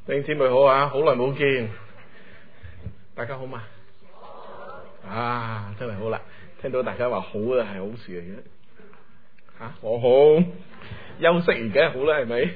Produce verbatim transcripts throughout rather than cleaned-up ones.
弟兄姊妹好啊，好耐冇見，大家好嘛？啊，真係好啦，聽到大家話好啊，係好事嚟嘅。吓、啊，我好休息而家好啦，係咪？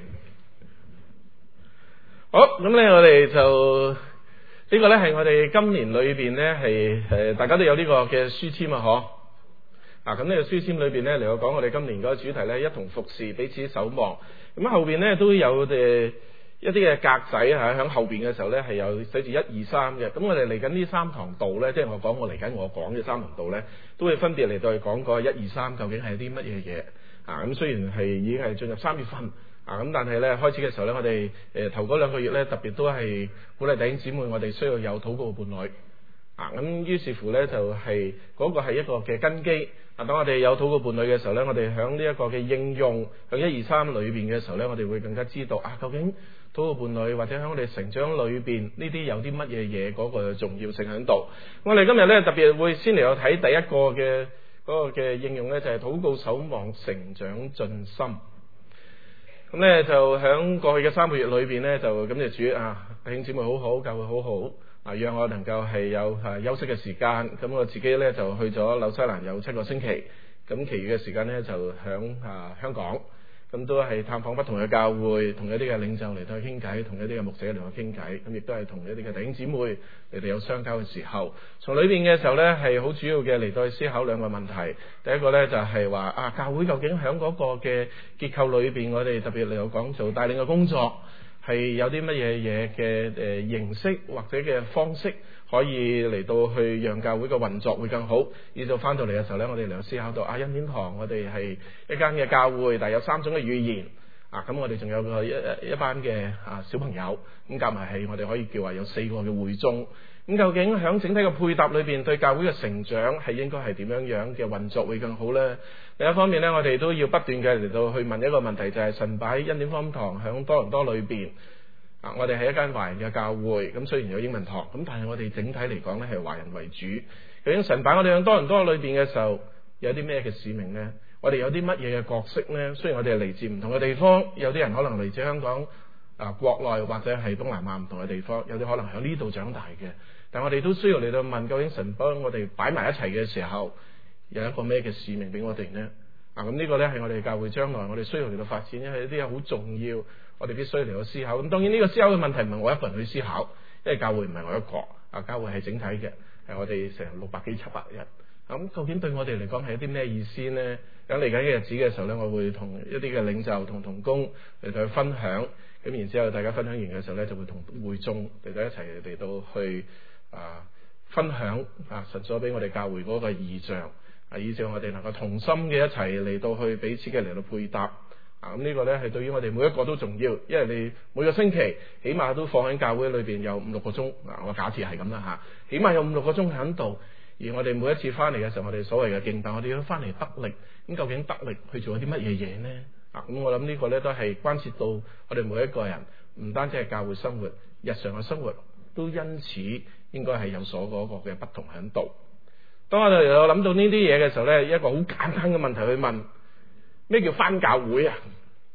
好，咁咧我哋就呢、這個咧係我哋今年裏邊咧係誒，大家都有呢個嘅書籤啊，嗬。嗱，咁呢個書籤裏邊咧嚟講，我哋今年嗰個主題咧，一同服侍，彼此守望。咁後邊咧都有誒一啲嘅格仔吓，喺後邊嘅時候咧係有寫住一二三嘅。咁我哋嚟緊呢三堂道咧，即係我講我嚟緊我講嘅三堂道咧，都會分別嚟到去講個一二三究竟係啲乜嘢嘢啊。咁雖然係已經係進入三月份啊，咁但係咧開始嘅時候咧，我哋誒頭嗰兩個月咧特別都係鼓勵弟兄姊妹，我哋需要有禱告嘅伴侶啊。咁於是乎咧就係嗰個係一個嘅根基。啊！當我哋有禱告伴侶嘅時候咧，我哋喺呢一個嘅應用喺一二三裏邊嘅時候咧，我哋會更加知道啊，究竟禱告伴侶或者喺我哋成長裏邊呢啲有啲乜嘢嘢嗰個重要性喺度。我哋今日咧特別會先嚟有睇第一個嘅嗰個嘅應用咧，就係禱告守望成長進心。咁咧就喺過去嘅三個月裏邊咧，就感謝主啊，弟兄姊妹好好，教會好好。啊，讓我能夠係有誒休息嘅時間，咁我自己咧就去咗紐西蘭有七個星期，咁其餘嘅時間咧就響啊香港，咁都係探訪不同嘅教會，同一啲嘅領袖嚟到去傾偈，同一啲嘅牧者嚟到去傾偈，咁亦都係同一啲嘅弟兄姊妹嚟到有相交嘅時候，從裏邊嘅時候咧係好主要嘅嚟到去思考兩個問題。第一個咧就係話啊，教會究竟響嗰個嘅結構裏邊，我哋特別嚟到講做帶領嘅工作，係有啲乜嘢嘢嘅誒形式或者嘅方式可以嚟到去讓教會嘅運作會更好。而到翻到嚟嘅時候咧，我哋嚟到思考到啊，恩典堂我哋係一間嘅教會，但係有三種嘅語言啊，咁我哋仲有個一一班嘅啊小朋友，咁夾埋係我哋可以叫話有四個嘅會眾。咁究竟響整體嘅配搭裏邊，對教會嘅成長係應該係點樣樣嘅運作會更好呢？另一方面呢，我哋都要不斷嘅嚟到去問一個問題，就係、是、神擺恩典福音堂響多倫多裏邊啊，我哋係一間華人嘅教會，咁雖然有英文堂，咁但係我哋整體嚟講呢係華人為主。究竟神擺我哋響多倫多裏邊嘅時候，有啲咩嘅使命呢？我哋有啲乜嘢嘅角色呢？雖然我哋係嚟自唔同嘅地方，有啲人可能嚟自香港啊國內或者係東南亞唔同嘅地方，有啲可能喺呢度長大嘅。但我哋都需要嚟到問，究竟神幫我哋擺埋一齊嘅時候，有一個咩嘅使命俾我哋呢？啊，咁呢個呢係我哋教會將來我哋需要嚟到發展，因為一啲好重要，我哋必須嚟到思考。咁當然呢個思考嘅問題唔係我一個人去思考，因為教會唔係我一個，啊教會係整體嘅，係我哋成六百幾七百人。咁究竟對我哋嚟講係一啲咩意思呢？喺嚟緊嘅日子嘅時候呢，我會同一啲嘅領袖同同工嚟到去分享。咁然之後大家分享完嘅時候呢，就會同會眾嚟到一齊嚟到去。啊！分享啊！神所俾我哋教會嗰個異象啊，以致我哋能夠同心嘅一齊嚟到去彼此嘅嚟到配搭啊！咁呢個呢係對於我哋每一個都重要，因為你每個星期起碼都放喺教會裏邊有五六個鐘啊！我假設係咁啦吓，起碼有五六個鐘喺度，而我哋每一次翻嚟嘅時候，我哋所謂嘅敬拜，我哋要翻嚟得力。咁究竟得力去做一啲乜嘢嘢呢？啊！咁我諗呢個呢都係關切到我哋每一個人，唔單止係教會生活，日常嘅生活都因此。應該係有所嗰個嘅不同喺度。當我哋有諗到呢啲嘢嘅時候呢，一個好簡單嘅問題去問：咩叫返教會啊？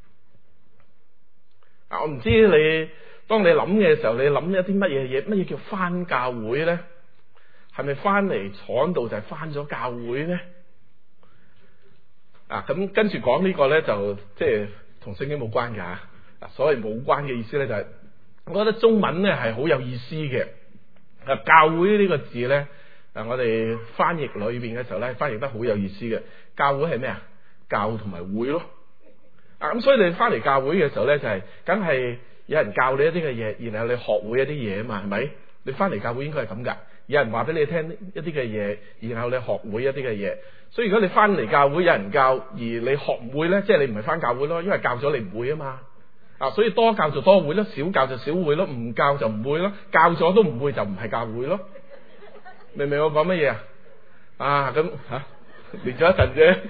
啊，我唔知你當你諗嘅時候，你諗一啲乜嘢嘢？乜嘢叫返教會呢？係咪返嚟坐喺度就係返咗教會呢？啊，咁跟住講呢個呢，就即係同聖經冇關㗎。啊，所謂冇關嘅意思呢，就係、是、我覺得中文呢係好有意思嘅。啊，教會呢個字呢，啊，我哋翻譯裏邊嘅時候呢，翻譯得好有意思嘅。教會係咩啊？教同埋會咯。啊，咁所以你翻嚟教會嘅時候呢，就係梗係有人教你一啲嘅嘢，然後你學會一啲嘢啊嘛，係咪？你翻嚟教會應該係咁噶。有人話俾你聽一啲嘅嘢，然後你學會一啲嘅嘢。所以如果你翻嚟教會有人教，而你學唔會呢，即係你唔係翻教會咯，因為教咗你唔會啊嘛。啊，所以多教就多會咯，少教就少會咯，唔教就唔會咯，教咗都唔會就唔係教會咯，明唔明我講乜嘢啊？啊，咁吓練咗一陣啫，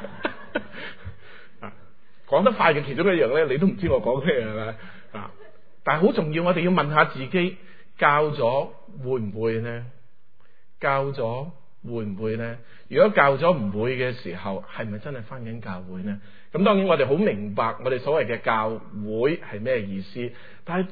啊，講得快嘅其中一樣咧，你都唔知我講咩係咪啊？但係好重要，我哋要問下自己，教咗會唔會呢？教咗會唔會呢？如果教咗唔會嘅時候，係咪真係返緊教會呢？咁當然我哋好明白我哋所謂嘅教會係咩意思，但係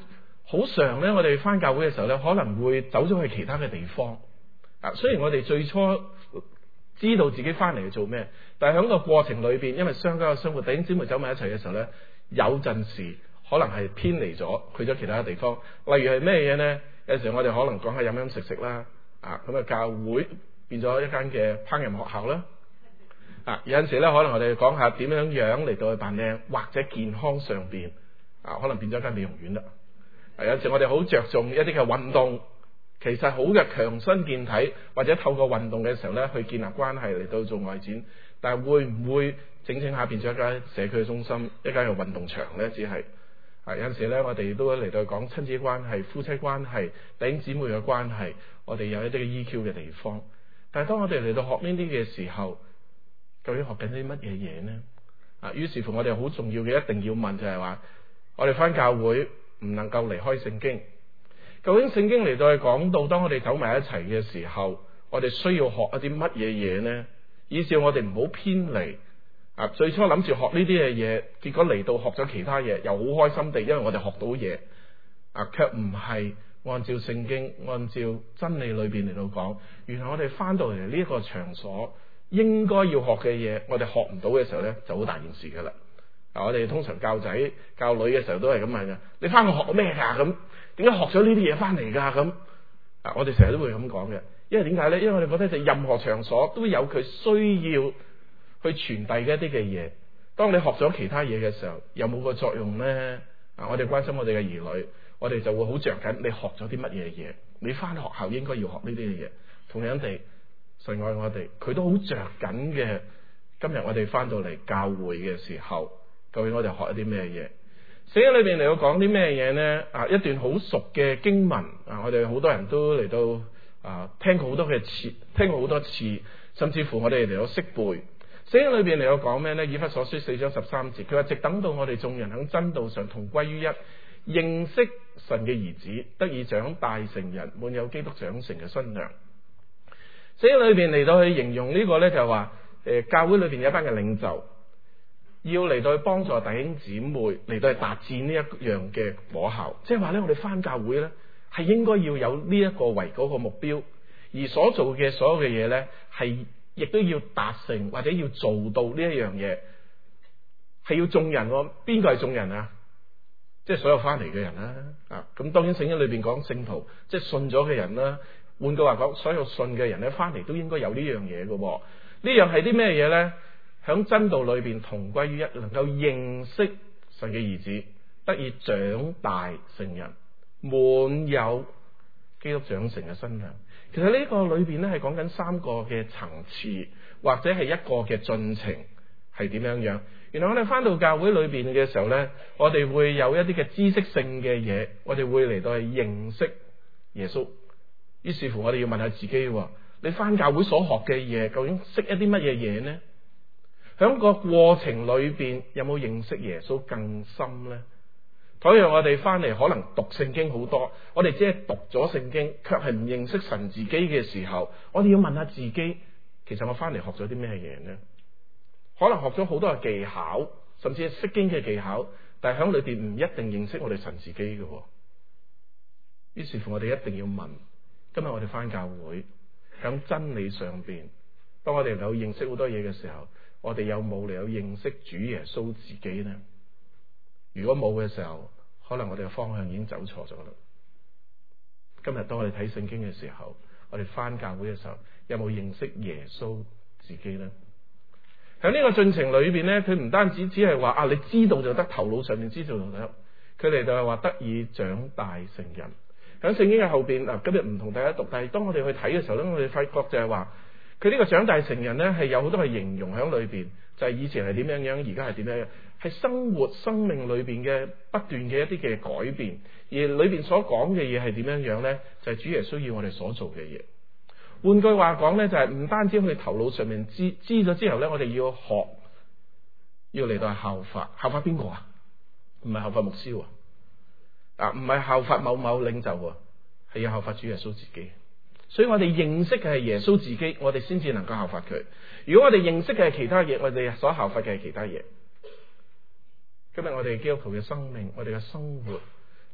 好常咧，我哋翻教會嘅時候咧，可能會走咗去其他嘅地方。啊，雖然我哋最初知道自己翻嚟係做咩，但係喺個過程裏邊，因為相交嘅生活，弟兄姊妹走埋一齊嘅時候咧，有陣時可能係偏離咗，去咗其他地方。例如係咩嘢咧？有時我哋可能講下飲飲食食啦，啊咁啊教會變咗一間嘅烹飪學校啦。啊，有陣時咧，可能我哋講下點樣樣嚟到去扮靚，或者健康上邊啊，可能變咗間美容院啦。啊，有陣時我哋好着重一啲嘅運動。其實好嘅強身健體，或者透過運動嘅時候咧，去建立關係嚟到做外展，但係會唔會整整下變咗一間社區中心，一間嘅運動場咧？只係啊，有陣時咧，我哋都嚟到講親子關係、夫妻關係、弟兄姊妹嘅關係，我哋有一啲嘅 E Q 嘅地方。但係當我哋嚟到學呢啲嘅時候，究竟學緊啲乜嘢嘢呢？啊，於是乎我哋好重要嘅一定要問就係話，我哋返教會唔能夠離開聖經。究竟聖經嚟到去講到，當我哋走埋一齊嘅時候，我哋需要學一啲乜嘢嘢呢？以至我哋唔好偏離啊！最初諗住學呢啲嘅嘢，結果嚟到學咗其他嘢，又好開心地，因為我哋學到嘢啊，卻唔係按照聖經、按照真理裏邊嚟到講。原來我哋翻到嚟呢一個場所，應該要學嘅嘢，我哋學唔到嘅時候呢，就好大件事噶啦。啊，我哋通常教仔教女嘅時候都係咁問嘅，你翻去學咩噶？咁點解學咗呢啲嘢翻嚟噶？咁啊，我哋成日都會咁講嘅，因為點解咧？因為我哋覺得就任何場所都有佢需要去傳遞嘅一啲嘅嘢。當你學咗其他嘢嘅時候，有冇個作用咧？啊，我哋關心我哋嘅兒女，我哋就會好着緊你學咗啲乜嘢嘢。你翻學校應該要學呢啲嘅嘢。同樣地，神愛我哋，佢都好着緊嘅。今日我哋翻到嚟教會嘅時候，究竟我哋學一啲咩嘢？聖經裏邊嚟到講啲咩嘢呢？啊，一段好熟嘅經文啊，我哋好多人都嚟到啊聽過好多嘅次，聽過好多次，甚至乎我哋嚟到識背。聖經裏邊嚟到講咩呢？以弗所書四章十三節，佢話直等到我哋眾人喺真道上同歸於一，認識神嘅兒子，得以長大成人，滿有基督長成嘅身量。聖經裏邊嚟到去形容呢個呢，就係話誒，教會裏邊有一班嘅領袖。要嚟到去幫助弟兄姊妹嚟到去達至呢一樣嘅果效，即係話咧，我哋返教會咧係應該要有呢一個為嗰個目標，而所做嘅所有嘅嘢咧係亦都要達成或者要做到呢一樣嘢，係要眾人喎。邊個係眾人啊？即係所有返嚟嘅人啦。啊，咁當然聖經裏邊講聖徒，即係信咗嘅人啦。換句話講，所有信嘅人咧返嚟都應該有呢樣嘢嘅。呢樣係啲咩嘢咧？喺真道裏邊同歸於一，能夠認識神嘅兒子，得以長大成人，滿有基督長成嘅身量。其實呢個裏邊咧係講緊三個嘅層次，或者係一個嘅進程係點樣樣。原來我哋翻到教會裏邊嘅時候咧，我哋會有一啲嘅知識性嘅嘢，我哋會嚟到去認識耶穌。於是乎，我哋要問下自己：你翻教會所學嘅嘢，究竟識一啲乜嘢嘢呢？喺個過程裏邊有冇認識耶穌更深呢？倘若我哋翻嚟可能讀聖經好多，我哋只係讀咗聖經，卻係唔認識神自己嘅時候，我哋要問下自己，其實我翻嚟學咗啲咩嘢呢？可能學咗好多嘅技巧，甚至係識經嘅技巧，但係喺裏邊唔一定認識我哋神自己嘅。於是乎，我哋一定要問：今日我哋翻教會喺真理上邊，當我哋有認識好多嘢嘅時候，我哋有冇嚟有認識主耶穌自己呢？如果冇嘅時候，可能我哋嘅方向已經走錯咗啦。今日當我哋睇聖經嘅時候，我哋翻教會嘅時候，有冇認識耶穌自己呢？喺呢個進程裏邊呢，佢唔單止只係話啊，你知道就得，頭腦上面知道就得。佢哋就係話得以長大成人。喺聖經嘅後邊嗱，今日唔同大家讀，但係當我哋去睇嘅時候咧，我哋發覺就係話，佢呢個長大成人呢，係有好多嘅形容喺裏邊，就係以前係點樣樣，而家係點樣樣，係生活生命裏邊嘅不斷嘅一啲嘅改變，而裏邊所講嘅嘢係點樣樣呢？就係主耶穌要我哋所做嘅嘢。換句話講呢，就係唔單止去頭腦上面知知咗之後呢，我哋要學，要嚟到效法，效法邊個啊？唔係效法牧師啊，啊唔係效法某某領袖啊，係要效法主耶穌自己。所以我哋認識嘅係耶穌自己，我哋先至能夠效法佢。如果我哋認識嘅係其他嘢，我哋所效法嘅係其他嘢。今日我哋基督徒嘅生命，我哋嘅生活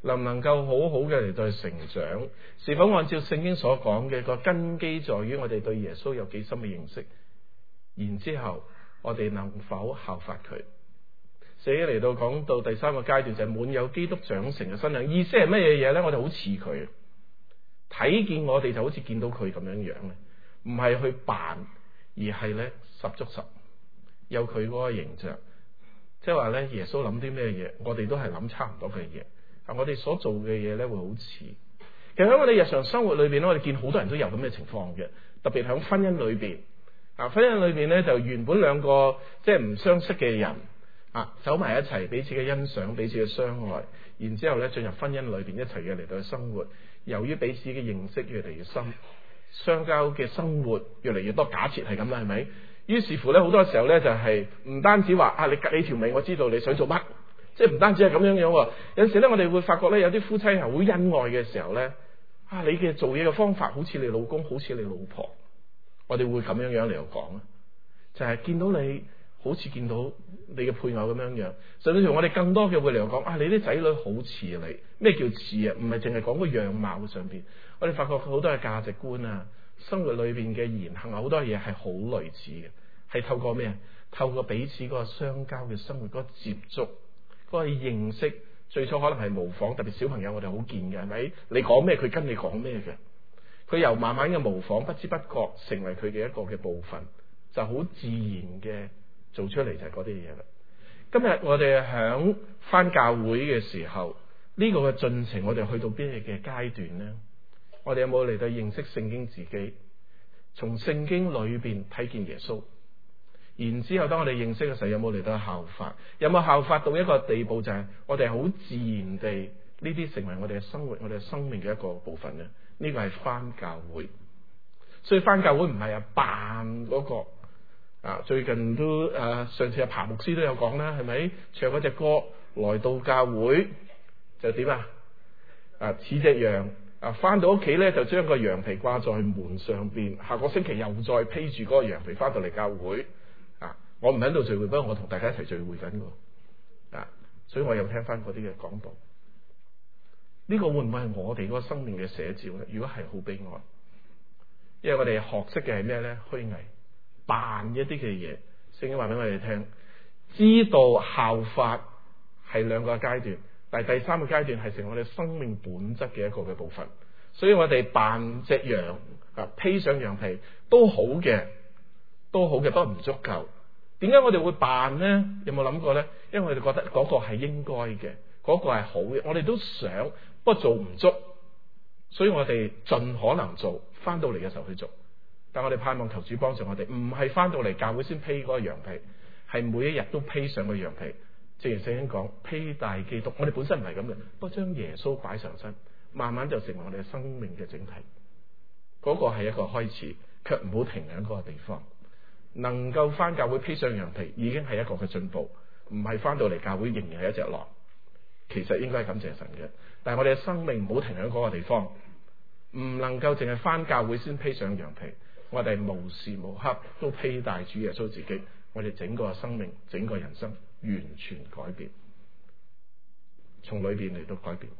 能唔能夠好好嘅嚟到去成長？是否按照聖經所講嘅個根基，在於我哋對耶穌有幾深嘅認識？然之後我哋能否效法佢？寫嚟到講到第三個階段就係滿有基督長成嘅身量，意思係乜嘢嘢咧？我哋好似佢，睇見我哋就好似見到佢咁樣樣咧，唔係去扮，而係咧十足十有佢嗰個形象。即係話咧，耶穌諗啲咩嘢，我哋都係諗差唔多嘅嘢。啊，我哋所做嘅嘢咧會好似。其實喺我哋日常生活裏邊咧，我哋見好多人都有咁嘅情況嘅，特別喺婚姻裏邊。啊，婚姻裏邊咧就原本兩個即係唔相識嘅人啊，走埋一齊，彼此嘅欣賞，彼此嘅相愛，然之後咧進入婚姻裏邊一齊嘅嚟到去生活。由於彼此嘅認識越嚟越深，相交嘅生活越嚟越多，假設係咁啦，係咪？於是乎咧，好多時候咧就係唔單止話啊，你隔你條尾，我知道你想做乜，即係唔單止係咁樣樣。有陣時咧，我哋會發覺咧，有啲夫妻係好恩愛嘅時候咧，啊，你嘅做嘢嘅方法好似你老公，好似你老婆，我哋會咁樣樣嚟到講啊，就係見到你好似見到你嘅配偶咁樣樣。甚至乎我哋更多嘅會嚟到講啊，你啲仔女好似你，咩叫似啊？唔係淨係講個樣貌上邊，我哋發覺好多嘅價值觀啊，生活裏邊嘅言行啊，好多嘢係好類似嘅，係透過咩？透過彼此嗰個相交嘅生活，嗰個接觸，嗰個認識。最初可能係模仿，特別小朋友我哋好見嘅，係咪？你講咩，佢跟你講咩嘅。佢由慢慢嘅模仿，不知不覺成為佢嘅一個嘅部分，就好自然嘅做出嚟就係嗰啲嘢啦。今日我哋響返教會嘅時候，呢個嘅進程我哋去到邊嘢嘅階段呢？我哋有冇嚟到認識聖經自己？從聖經裏邊睇見耶穌，然之後當我哋認識嘅時候，有冇嚟到效法？有冇效法到一個地步，就係我哋好自然地呢啲成為我哋嘅生活、我哋嘅生命嘅一個部分呢？呢個係返教會，所以返教會唔係啊扮嗰個啊。最近都誒、啊，上次阿彭牧師都有講啦，係咪唱嗰隻歌來到教會就點啊？啊似隻羊。啊！翻到屋企咧，就將個羊皮掛在門上邊。下個星期又再披住嗰個羊皮翻到嚟教會。啊！我唔喺度聚會，不過我同大家一齊聚會緊㗎。啊！所以我又聽翻嗰啲嘅講道。呢、這個會唔會係我哋嗰個生命嘅寫照咧？如果係，好悲哀。因為我哋學識嘅係咩咧？虛偽，扮一啲嘅嘢。聖經話俾我哋聽，知道效法係兩個階段。但係第三個階段係成我哋生命本質嘅一個嘅部分，所以我哋扮隻羊啊，披上羊皮都好嘅，都好嘅，不過唔足夠。點解我哋會扮呢？有冇諗過呢？因為我哋覺得嗰個係應該嘅，嗰個係好嘅，我哋都想，不過做唔足，所以我哋盡可能做，翻到嚟嘅時候去做。但我哋盼望求主幫助我哋，唔係翻到嚟教會先披嗰個羊皮，係每一日都披上個羊皮。正如聖經講，披戴基督，我哋本身唔係咁嘅，不過將耶穌擺上身，慢慢就成為我哋生命嘅整體。嗰個係一個開始，卻唔好停喺嗰個地方。能夠翻教會披上羊皮，已經係一個嘅進步，唔係翻到嚟教會仍然係一隻狼。其實應該係感謝神嘅，但係我哋嘅生命唔好停喺嗰個地方，唔能夠淨係翻教會先披上羊皮，我哋無時無刻都披戴主耶穌自己，我哋整個生命、整個人生完全改變，從裏邊嚟到改變。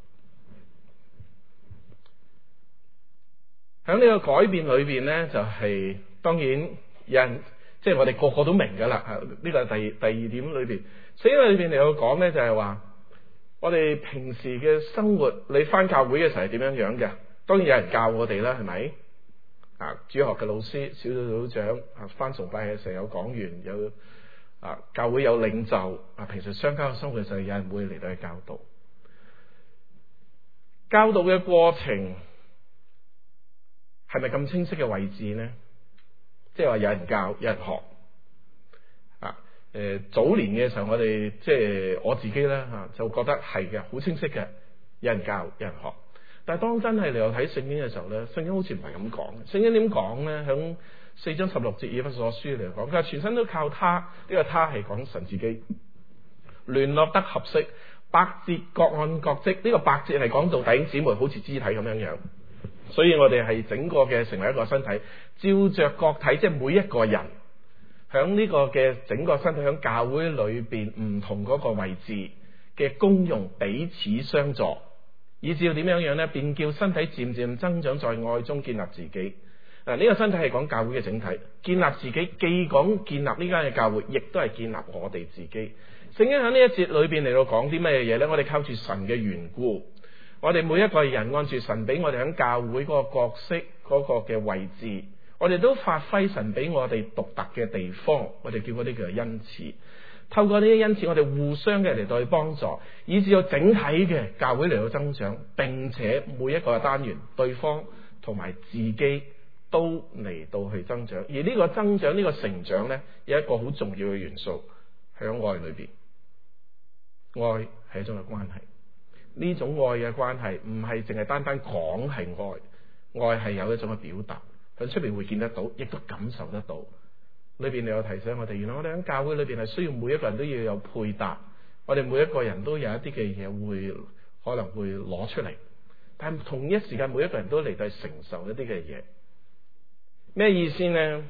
喺呢個改變裏邊呢，就係、是、當然有人即係我哋個個都明噶啦。呢、這個係第第二點裏邊，聖經裏邊嚟到講呢，就係話我哋平時嘅生活，你返教會嘅時候係點樣樣嘅？當然有人教我哋啦，係咪？啊，主學嘅老師、小組組長啊，返崇拜嘅時候有講員，有。啊！教會有領袖啊，平時相交嘅生活就有人會嚟到去教導，教導嘅過程係咪咁清晰嘅位置呢？即係話有人教，有人學啊！誒、呃，早年嘅時候我哋即係我自己咧吓、啊，就覺得係嘅，好清晰嘅，有人教，有人學。但係當真係你又睇聖經嘅時候咧，聖經好似唔係咁講。聖經點講咧？響四章十六節以弗所書嚟講，佢話全身都靠他，呢、這個他係講神自己聯絡得合適，百節各按各職。呢、這個百節係講到弟兄姊妹好似肢體咁樣樣，所以我哋係整個嘅成為一個身體，照着各體，即係每一個人響呢個嘅整個身體響教會裏邊唔同嗰個位置嘅功用彼此相助， 以至要點樣樣呢？便叫身體漸漸增長，在愛中建立自己。嗱，呢個身體係講教會嘅整體，建立自己，既講建立呢間嘅教會，亦都係建立我哋自己。聖經喺呢一節裏邊嚟到講啲咩嘢呢？我哋靠住神嘅緣故，我哋每一個人按住神俾我哋喺教會嗰個角色嗰個嘅位置，我哋都發揮神俾我哋獨特嘅地方，我哋叫嗰啲叫做恩賜。透過呢啲恩賜，我哋互相嘅嚟到去幫助，以至到整體嘅教會嚟到增長，並且每一個單元、對方同埋自己都嚟到去增長。而呢個增長、呢個成長呢，有一個好重要嘅元素喺愛裏邊。愛係一種嘅關係，呢種愛嘅關係唔係淨係單單講係愛，愛係有一種嘅表達，喺出邊會見得到，亦都感受得到。裏邊你有提醒我哋，原來我哋喺教會裏邊係需要每一個人都要有配搭，我哋每一個人都有一啲嘅嘢會可能會攞出嚟，但係同一時間每一個人都嚟到承受一啲嘅嘢。咩意思呢？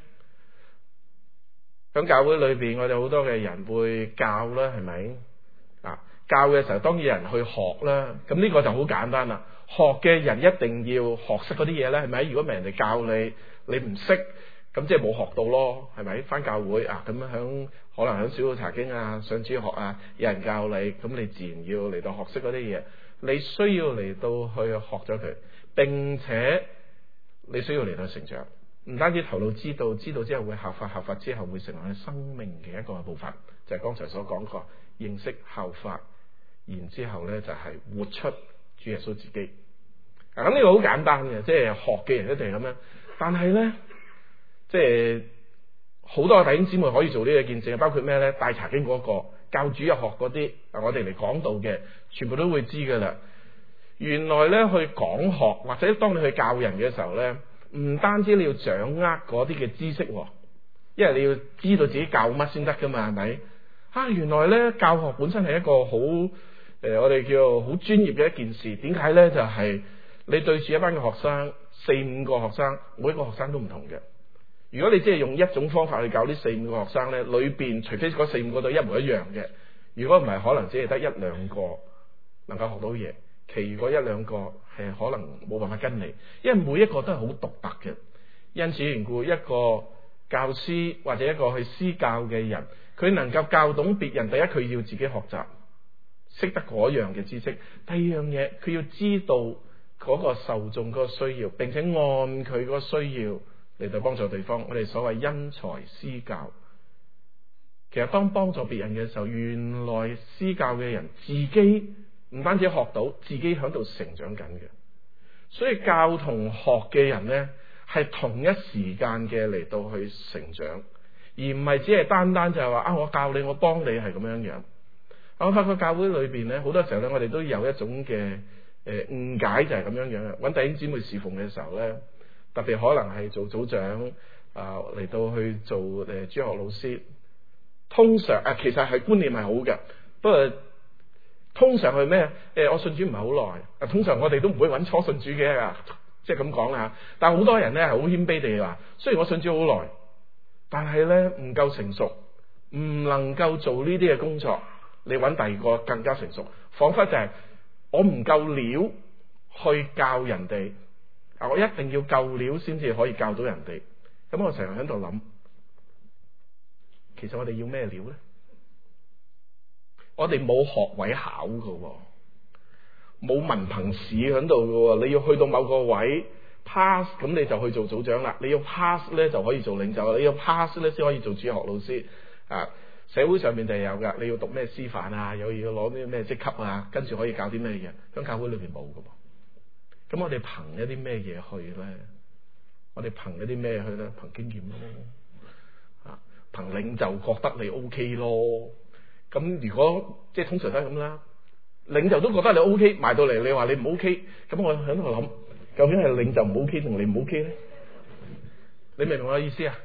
喺教會裏邊，我哋好多嘅人會教啦，係咪？啊，教嘅時候當然有人去學啦，咁呢個就好簡單啦。學嘅人一定要學識嗰啲嘢咧，係咪？如果唔係人哋教你，你唔識，咁即係冇學到咯，係咪？返教會啊，咁樣響可能響小組查經啊、上主學啊，有人教你，咁你自然要嚟到學識嗰啲嘢。你需要嚟到去學咗佢，並且你需要嚟到成長。唔單止頭腦知道，知道之後會效法，效法之後會成為生命嘅一個部分，就係、是、剛才所講過。認識效法，然之後咧就係、是、活出主耶穌自己。啊，咁呢個好簡單嘅，即係學嘅人一定係咁樣。但係咧，即係好多弟兄姊妹可以做呢個見證，包括咩咧？大查經嗰、那個教主日學嗰啲，我哋嚟講道嘅，全部都會知噶啦。原來咧去講學或者當你去教人嘅時候咧，唔單止你要掌握嗰啲嘅知識，因為你要知道自己教乜先得噶嘛，係咪？啊，原來咧教學本身係一個好誒、呃，我哋叫好專業嘅一件事。點解咧？就係、是、你對住一班嘅學生，四五個學生，每一個學生都唔同嘅。如果你只係用一種方法去教呢四五個學生咧，裏邊除非嗰四五個都一模一樣嘅，如果唔係，可能只係得一兩個能夠學到嘢，其餘嗰一兩個係可能冇辦法跟你，因為每一個都係好獨特嘅。因此緣故，一個教師或者一個去施教嘅人，佢能夠教懂別人，第一佢要自己學習，識得嗰樣嘅知識；第二樣嘢，佢要知道嗰個受眾嗰個需要，並且按佢嗰個需要嚟到幫助對方。我哋所謂因材施教，其實當幫助別人嘅時候，原來施教嘅人自己唔單止學到，自己喺度成長緊嘅。所以教同學嘅人呢，係同一時間嘅嚟到去成長。而唔係只係單單就係話啊，我教你，我幫你係咁樣樣。我發覺教會裏邊咧，好多時候咧，我哋都有一種嘅誒誤解，就係咁樣樣嘅。揾弟兄姊妹侍奉嘅時候咧，特別可能係做組長啊，嚟、呃、到去做誒主學老師。通常啊，其實係觀念係好嘅，不過通常係咩？誒、呃，我信主唔係好耐。啊，通常我哋都唔會揾初信主嘅，即係咁講啦。但係好多人咧係好謙卑地話，雖然我信主好耐。但係咧唔夠成熟，唔能夠做呢啲嘅工作，你揾第二個更加成熟，仿佛就係我唔夠料去教人哋，啊我一定要夠料先至可以教到人哋。咁我成日喺度諗，其實我哋要咩料咧？我哋冇學位考噶，冇文憑試喺度噶，你要去到某個位。pass 咁你就去做組長啦，你要 pass 咧就可以做領袖，你要 pass 咧先可以做主學老師啊。社會上面就有噶，你要讀咩師範啊，又要攞啲咩職級啊，跟住可以教啲咩嘢，喺教會裏邊冇噶噃。咁我哋憑一啲咩嘢去咧？我哋憑一啲咩去咧？憑經驗咯，啊，憑領袖覺得你 OK 咯。咁如果即係通常都係咁啦，領袖都覺得你 OK， 埋到嚟你話你唔 OK，咁我喺度諗。究竟係領袖唔 OK 定你唔 OK 咧？你明唔明我嘅意思啊？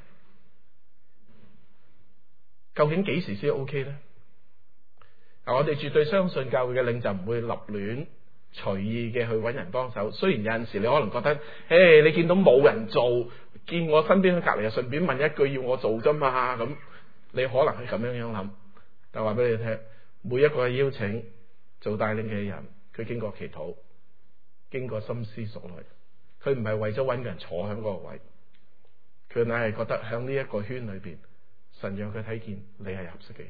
究竟幾時先 OK 咧？嗱，我哋絕對相信教會嘅領袖唔會立亂隨意嘅去揾人幫手。雖然有陣時你可能覺得，誒，你見到冇人做，見我身邊喺隔籬，就順便問一句要我做啫嘛，咁你可能係咁樣樣諗。但係話俾你聽，每一個嘅邀請做帶領嘅人，佢經過祈禱。 經過深思熟慮，佢唔係為咗揾人坐喺嗰個位，佢乃係覺得喺呢一個圈裏邊，神讓佢睇見你係合適嘅人。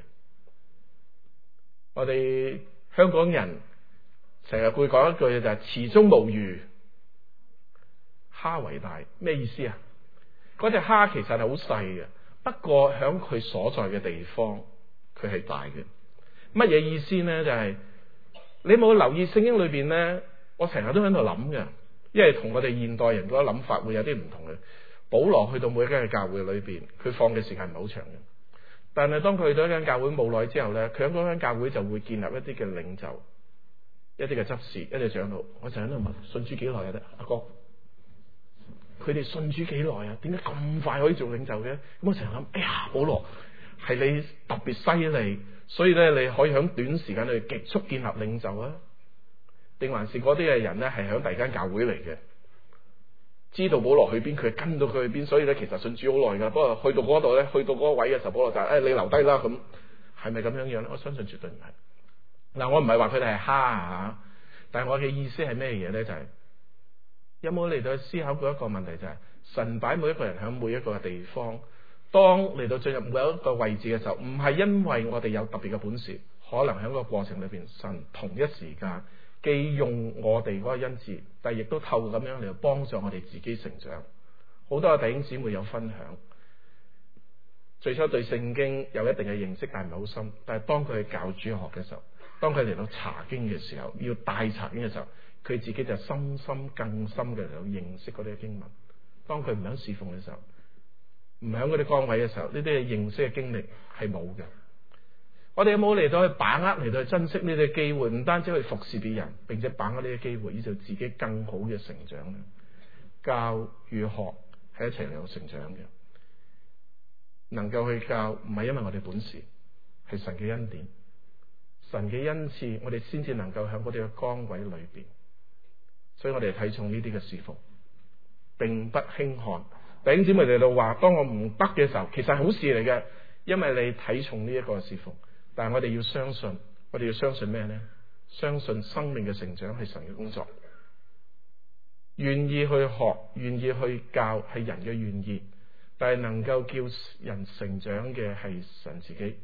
我哋香港人成日會講一句嘢，就係池中無魚，蝦為大。咩意思啊？嗰隻蝦其實係好細嘅，不過喺佢所在嘅地方，佢係大嘅。乜嘢意思呢？就係、是、你冇留意聖經裏邊呢，我成日都喺度諗嘅，因為同我哋現代人嗰個諗法會有啲唔同嘅。保羅去到每一間嘅教會裏邊，佢放嘅時間唔係好長嘅，但係當佢去到一間教會冇耐之後呢，佢喺嗰間教會就會建立一啲嘅領袖、一啲嘅執事、一啲長老。我就喺度問：信主幾耐啊？阿哥，佢哋信主幾耐啊？點解咁快可以做領袖嘅？咁我成日諗：哎呀，保羅係你特別犀利，所以咧你可以喺短時間裏極速建立領袖啊？定還是嗰啲嘅人咧係喺第二間教會嚟嘅？知道保羅去邊，佢跟到佢去邊，所以咧其實信主好耐噶。不過去到嗰度咧，去到嗰個位嘅時候，保羅就誒、哎、你留低啦。咁係咪咁樣樣咧？我相信絕對唔係。嗱，我唔係話佢哋係蝦啊，但係我嘅意思係咩嘢咧？就係、是、有冇嚟到思考過一個問題，就係、是、神擺每一個人喺每一個地方，當嚟到進入每一個位置嘅時候，唔係因為我哋有特別嘅本事，可能喺個過程裏邊，神同一時間既用我哋嗰個恩賜，但係亦都透過咁樣嚟幫助我哋自己成長。好多嘅弟兄姊妹有分享，最初對聖經有一定嘅認識，但係唔係好深。但係當佢去教主學嘅時候，當佢嚟到查經嘅時候，要帶查經嘅時候，佢自己就深深更深嘅嚟到認識嗰啲經文。當佢唔響侍奉嘅時候，唔響嗰啲崗位嘅時候，呢啲嘅認識嘅經歷係冇嘅。我哋有冇嚟到去把握，嚟到去珍惜呢啲機會？唔單止去服侍別人，並且把握呢啲機會，以致自己更好嘅成長咧。教與學係一齊嚟到成長嘅，能夠去教唔係因為我哋本事，係神嘅恩典，神嘅恩賜，我哋先至能夠喺嗰啲嘅崗位裏邊。所以我哋睇重呢啲嘅侍奉，並不輕看。弟兄姊妹嚟到話，當我唔得嘅時候，其實係好事嚟嘅，因為你睇重呢一個侍奉。但係我哋要相信，我哋要相信咩呢？相信生命嘅成長係神嘅工作，願意去學，願意去教係人嘅願意，但係能夠叫人成長嘅係神自己。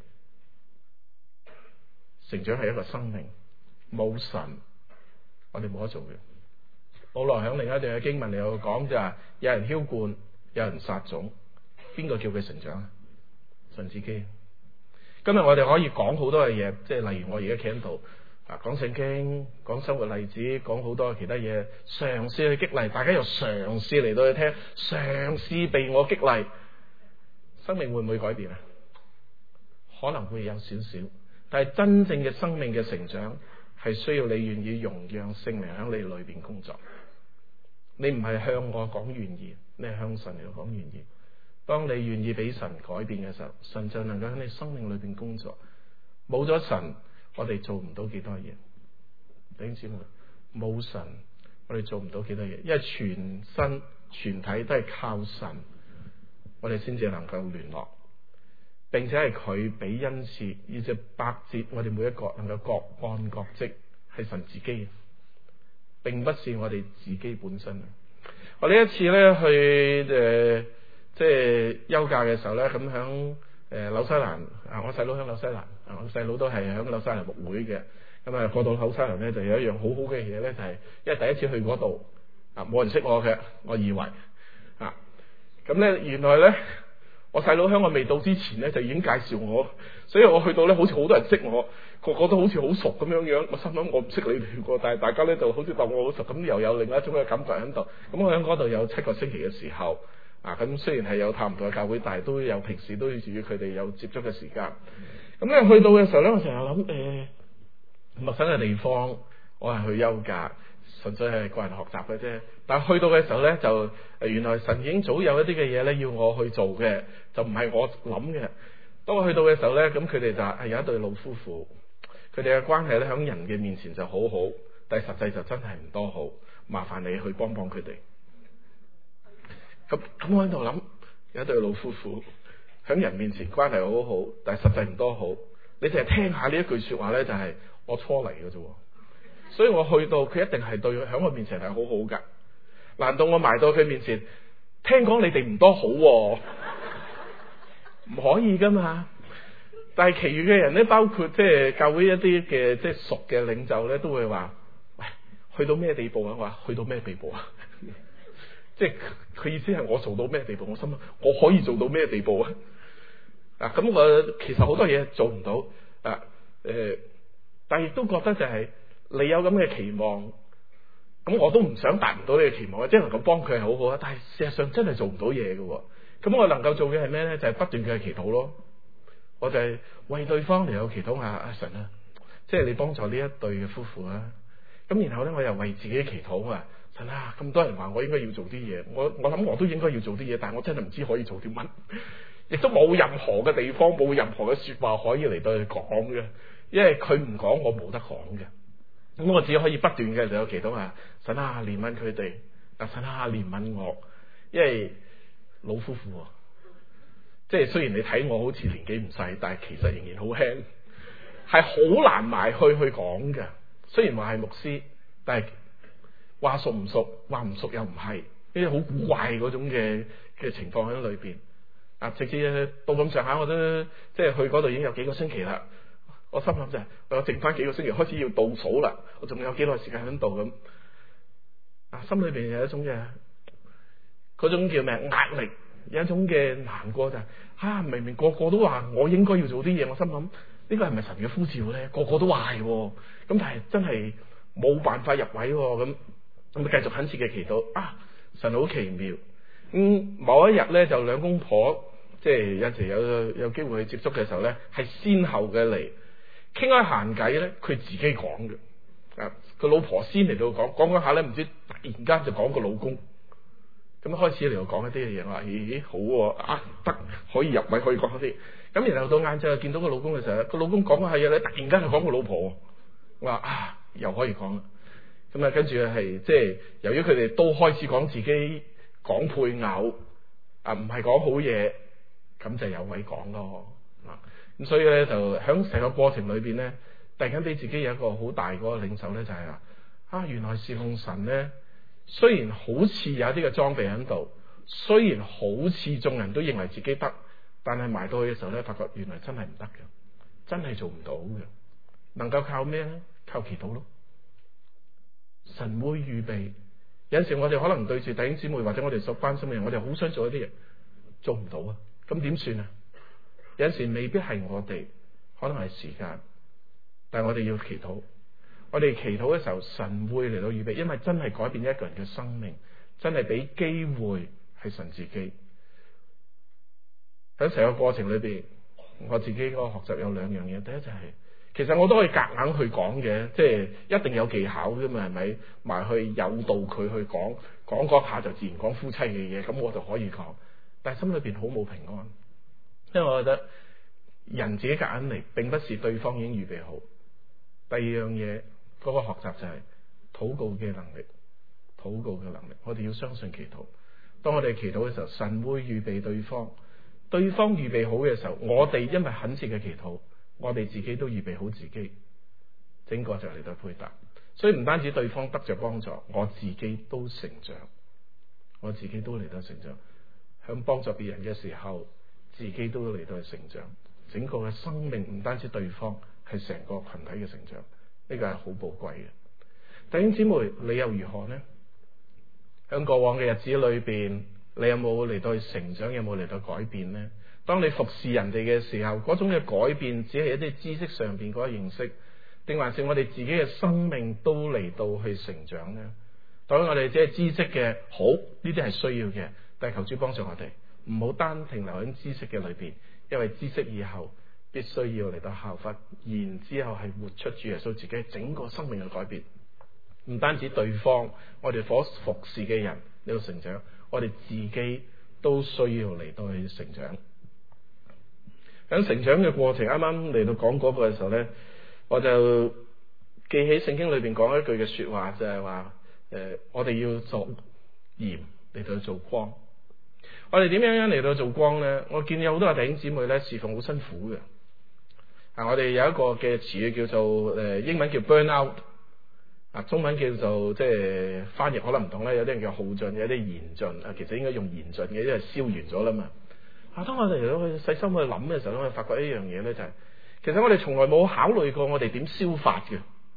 成長係一個生命，冇神我哋冇得做嘅。保羅響另一段嘅經文嚟度講就係：有人澆灌，有人撒種，邊個叫佢成長啊？神自己。今日我哋可以講好多嘅嘢，即係例如我而家企喺度啊，講聖經，講生活例子，講好多其他嘢，嘗試去激勵大家，又嘗試嚟到去聽，嘗試被我激勵，生命會唔會改變啊？可能會有少少，但係真正嘅生命嘅成長係需要你願意容讓聖靈喺你裏邊工作。你唔係向我講願意，你係向神嚟講願意。當你願意俾神改變嘅時候，神就能夠喺你生命裏邊工作。冇咗神，我哋做唔到幾多嘢。弟兄姊妹，冇神，我哋做唔到幾多嘢，因為全身全體都係靠神，我哋先至能夠聯絡，並且係佢俾恩賜，以至百節我哋每一個能夠各按各職，係神自己，並不是我哋自己本身。我呢一次咧去誒。呃即係休假嘅時候咧，咁響誒紐西蘭啊，我細佬響紐西蘭，啊我細佬都係響紐西蘭牧會嘅。咁啊過到紐西蘭咧，就有一樣好好嘅嘢咧，就係、是、因為第一次去嗰度啊，冇人識我嘅，我以為啊，咁咧原來咧我細佬響我未到之前咧就已經介紹我，所以我去到咧好似好多人識我，個個都好似好熟咁樣樣。我心諗我唔識你哋個，但係大家咧就好似當我好熟，咁又有另外一種嘅感覺喺度。咁我喺嗰度有七個星期嘅時候。啊，咁雖然係有探唔到嘅教會，但係都有平時都要與佢哋有接觸嘅時間。咁咧去到嘅時候咧，我成日諗誒陌生嘅地方，我係去休假，純粹係個人學習嘅啫。但係去到嘅時候咧，就誒原來神已經早有一啲嘅嘢咧要我去做嘅，就唔係我諗嘅。當我去到嘅時候咧，咁佢哋就係有一對老夫婦，佢哋嘅關係咧喺人嘅面前就好好，但係實際就真係唔多好。麻煩你去幫幫佢哋。咁咁我喺度諗，有一對老夫婦喺人面前關係好好，但係實際唔多好。你淨係聽下呢一句說話咧，就係、是、我初嚟嘅啫。 所以我去到佢一定係對喺我面前係好好噶。難道我埋到佢面前，聽講你哋唔多好喎？唔可以噶嘛。但係其餘嘅人咧，包括即係教會一啲嘅即係熟嘅領袖咧，都會話：喂，去到咩地步啊？我話去到咩地步啊？即係佢意思係我做到咩地步？我心諗我可以做到咩地步啊？啊，咁我其實好多嘢做唔到啊，誒、呃，但係亦都覺得就係、是、你有咁嘅期望，咁我都唔想達唔到呢個期望，即係能夠幫佢係好好啊。但係事實上真係做唔到嘢嘅，咁我能夠做嘅係咩咧？就係、是、不斷嘅祈禱咯。我就係為對方嚟到祈禱下，阿神啊，即係你幫助呢一對嘅夫婦啊。咁然後咧，我又為自己祈禱啊，神啊，咁多人話我應該要做啲嘢，我我諗我都應該要做啲嘢，但係我真係唔知可以做啲乜，亦都冇任何嘅地方，冇任何嘅說話可以嚟到去講嘅，因為佢唔講，我冇得講嘅。咁我只可以不斷嘅嚟到祈禱啊，神啊，憐憫佢哋，啊神啊，憐憫我，因為老夫婦啊。即係雖然你睇我好似年紀唔細，但係其實仍然好輕，係好難埋去去講嘅。雖然話係牧師，但係話熟唔熟，話唔熟又唔係，呢啲好古怪嗰種嘅嘅情況喺裏邊。啊，直至到咁上下，我都即係去嗰度已經有幾個星期啦。我心諗就係我剩翻幾個星期，開始要倒數啦。我仲有幾耐時間喺度咁。啊，心裏邊有一種嘅嗰種叫咩壓力。有一種嘅難過就係、是、啊，明明個個都話我應該要做啲嘢，我心諗呢個係咪神嘅呼召咧？個個都話係，咁但係真係冇辦法入位，咁咁繼續懇切嘅祈禱啊！神好奇妙，咁、嗯、某一日咧就兩公婆即係有時有有機會去接觸嘅時候咧，係先後嘅嚟傾開閒偈咧，佢自己講嘅啊，佢老婆先嚟到講講講下咧，唔知突然間就講個老公。咁開始嚟到講一啲嘅嘢，我話咦好啊，得可以入位，可以講一啲。咁然後到晏晝見到個老公嘅時候，個老公講下嘢咧，突然間就講個老婆，我話啊又可以講啦。咁啊跟住係即係由於佢哋都開始講自己講配偶啊，唔係講好嘢，咁就有位講咯。啊咁所以咧就喺成個過程裏邊咧，突然間俾自己有一個好大嗰個領袖咧，就係、是、話啊原來侍奉神咧。雖然好似有啲嘅裝備喺度，雖然好似眾人都認為自己得，但係埋到去嘅時候咧，發覺原來真係唔得嘅，真係做唔到嘅。能夠靠咩咧？靠祈禱咯。神會預備，有陣時我哋可能對住弟兄姊妹或者我哋所關心嘅人，我哋好想做一啲嘢，做唔到啊。咁點算啊？有陣時未必係我哋，可能係時間，但係我哋要祈禱。我哋祈禱嘅時候，神會嚟到預備，因為真係改變一個人嘅生命，真係俾機會係神自己。喺成個過程裏邊，我自己嗰個學習有兩樣嘢，第一就係、是，其實我都可以夾硬去講嘅，即係一定有技巧啫嘛，係咪？埋去誘導佢去講，講嗰下就自然講夫妻嘅嘢，咁我就可以講。但係心裏邊好冇平安，因為我覺得人自己夾硬嚟，並不是對方已經預備好。第二樣嘢。嗰個學習就係禱告嘅能力，禱告嘅能力，我哋要相信祈禱。當我哋祈禱嘅時候，神會預備對方，對方預備好嘅時候，我哋因為懇切嘅祈禱，我哋自己都預備好自己，整個就嚟到配搭。所以唔單止對方得着幫助，我自己都成長，我自己都嚟到成長。響幫助別人嘅時候，自己都嚟到去成長。整個嘅生命唔單止對方，係成個群體嘅成長。呢個係好寶貴嘅，弟兄姊妹，你又如何呢？喺過往嘅日子裏邊，你有冇嚟到去成長？有冇嚟到改變呢？當你服侍人哋嘅時候，嗰種嘅改變，只係一啲知識上邊嗰個認識，定還是我哋自己嘅生命都嚟到去成長呢？當然我哋只係知識嘅好，呢啲係需要嘅，但係求主幫助我哋，唔好單停留喺知識嘅裏邊，因為知識以後。必須要嚟到效法，然之後係活出主耶穌自己整個生命嘅改變，唔單止對方，我哋所服侍嘅人嚟到成長，我哋自己都需要嚟到去成長。喺成長嘅過程，啱啱嚟到講嗰個嘅時候咧，我就記起聖經裏邊講一句嘅說話，就係話誒，我哋要做鹽嚟到做光。我哋點樣樣嚟到做光咧？我見有好多弟兄姊妹咧侍奉好辛苦嘅。啊！我哋有一個嘅詞語叫做誒、呃、英文叫 burn out 啊，中文叫做即係翻譯可能唔同啦，有啲人叫耗盡，有啲燃盡啊，其實應該用燃盡嘅，因為燒完咗啦嘛。啊，當我哋嚟到去細心去諗嘅時候咧，我哋發覺一樣嘢咧就係、是，其實我哋從來冇考慮過我哋點消化嘅。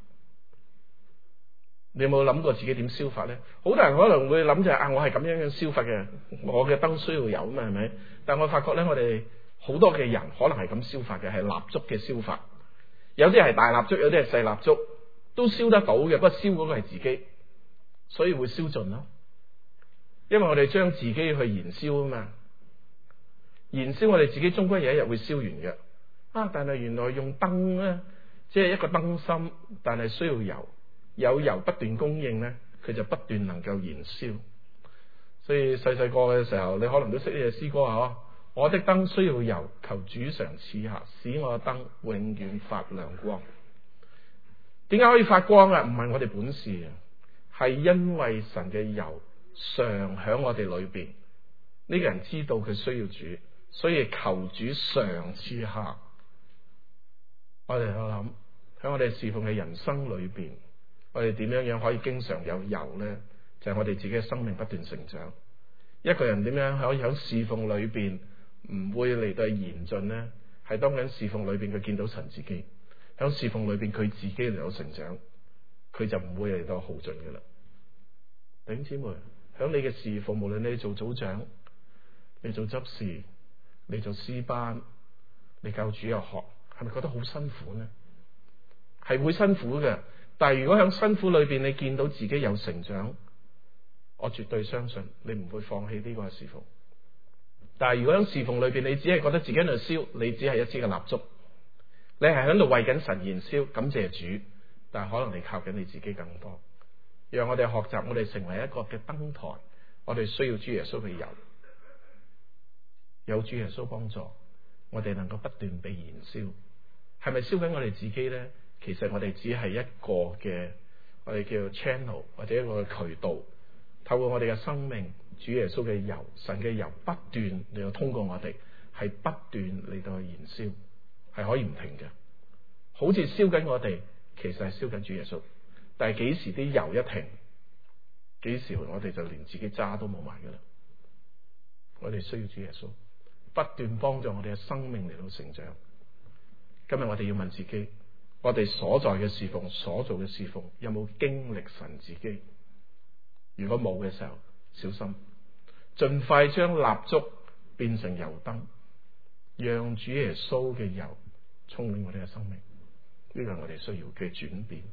你有冇諗過自己點消化咧？好多人可能會諗就係、是、啊，我係咁樣樣消化嘅，我嘅燈需要油啊嘛，係咪？但我發覺咧，我哋好多嘅人可能係咁消化嘅，係蠟燭嘅消化。有啲係大蠟燭，有啲係細蠟燭，都燒得到嘅。不過燒嗰個係自己，所以會燒盡咯。因為我哋將自己去燃燒啊嘛，燃燒我哋自己，終歸有一日會燒完嘅。啊！但係原來用燈咧，即係一個燈芯，但係需要油。有油不斷供應咧，佢就不斷能夠燃燒。所以細細個嘅時候，你可能都識呢隻詩歌啊！我的燈需要油，求主常賜下，使我嘅燈永遠發亮光。點解可以發光啊？唔係我哋本事啊，係因為神嘅油常喺我哋裏邊。呢個人知道佢需要主，所以求主常賜下。我哋去諗喺我哋侍奉嘅人生裏邊，我哋點樣樣可以經常有油呢？就係我哋自己嘅生命不斷成長。一個人點樣可以喺侍奉裏邊唔會嚟到燃盡呢？係當緊侍奉裏邊佢見到神自己，喺侍奉裏邊佢自己嚟到成長，佢就唔會嚟到耗盡噶啦。弟兄姊妹，喺你嘅侍奉，無論你做組長、你做執事、你做詩班、你教主日學，係咪覺得好辛苦呢？係會辛苦嘅，但係如果喺辛苦裏邊你見到自己有成長，我絕對相信你唔會放棄呢個侍奉。但係如果喺侍奉裏邊你只係覺得自己喺度燒，你只係一支嘅蠟燭，你係喺度為緊神燃燒，感謝主，但係可能你靠緊你自己更多。讓我哋學習，我哋成為一個嘅燈台，我哋需要主耶穌嘅油，有主耶穌幫助，我哋能夠不斷被燃燒。係咪燒緊我哋自己呢？其實我哋只係一個嘅，我哋叫 channel 或者一個渠道，透過我哋嘅生命，主耶穌嘅油，神嘅油不斷嚟到通過我哋，係不斷嚟到去燃燒，係可以唔停嘅。好似燒緊我哋，其實係燒緊主耶穌。但係幾時啲油一停，幾時我哋就連自己渣都冇埋噶啦。我哋需要主耶穌不斷幫助我哋嘅生命嚟到成長。今日我哋要問自己，我哋所在嘅侍奉，所做嘅侍奉，有冇經歷神自己？如果冇嘅時候，小心，盡快將蠟燭變成油燈，讓主耶穌嘅油充滿我哋嘅生命。呢個係我哋需要嘅轉變。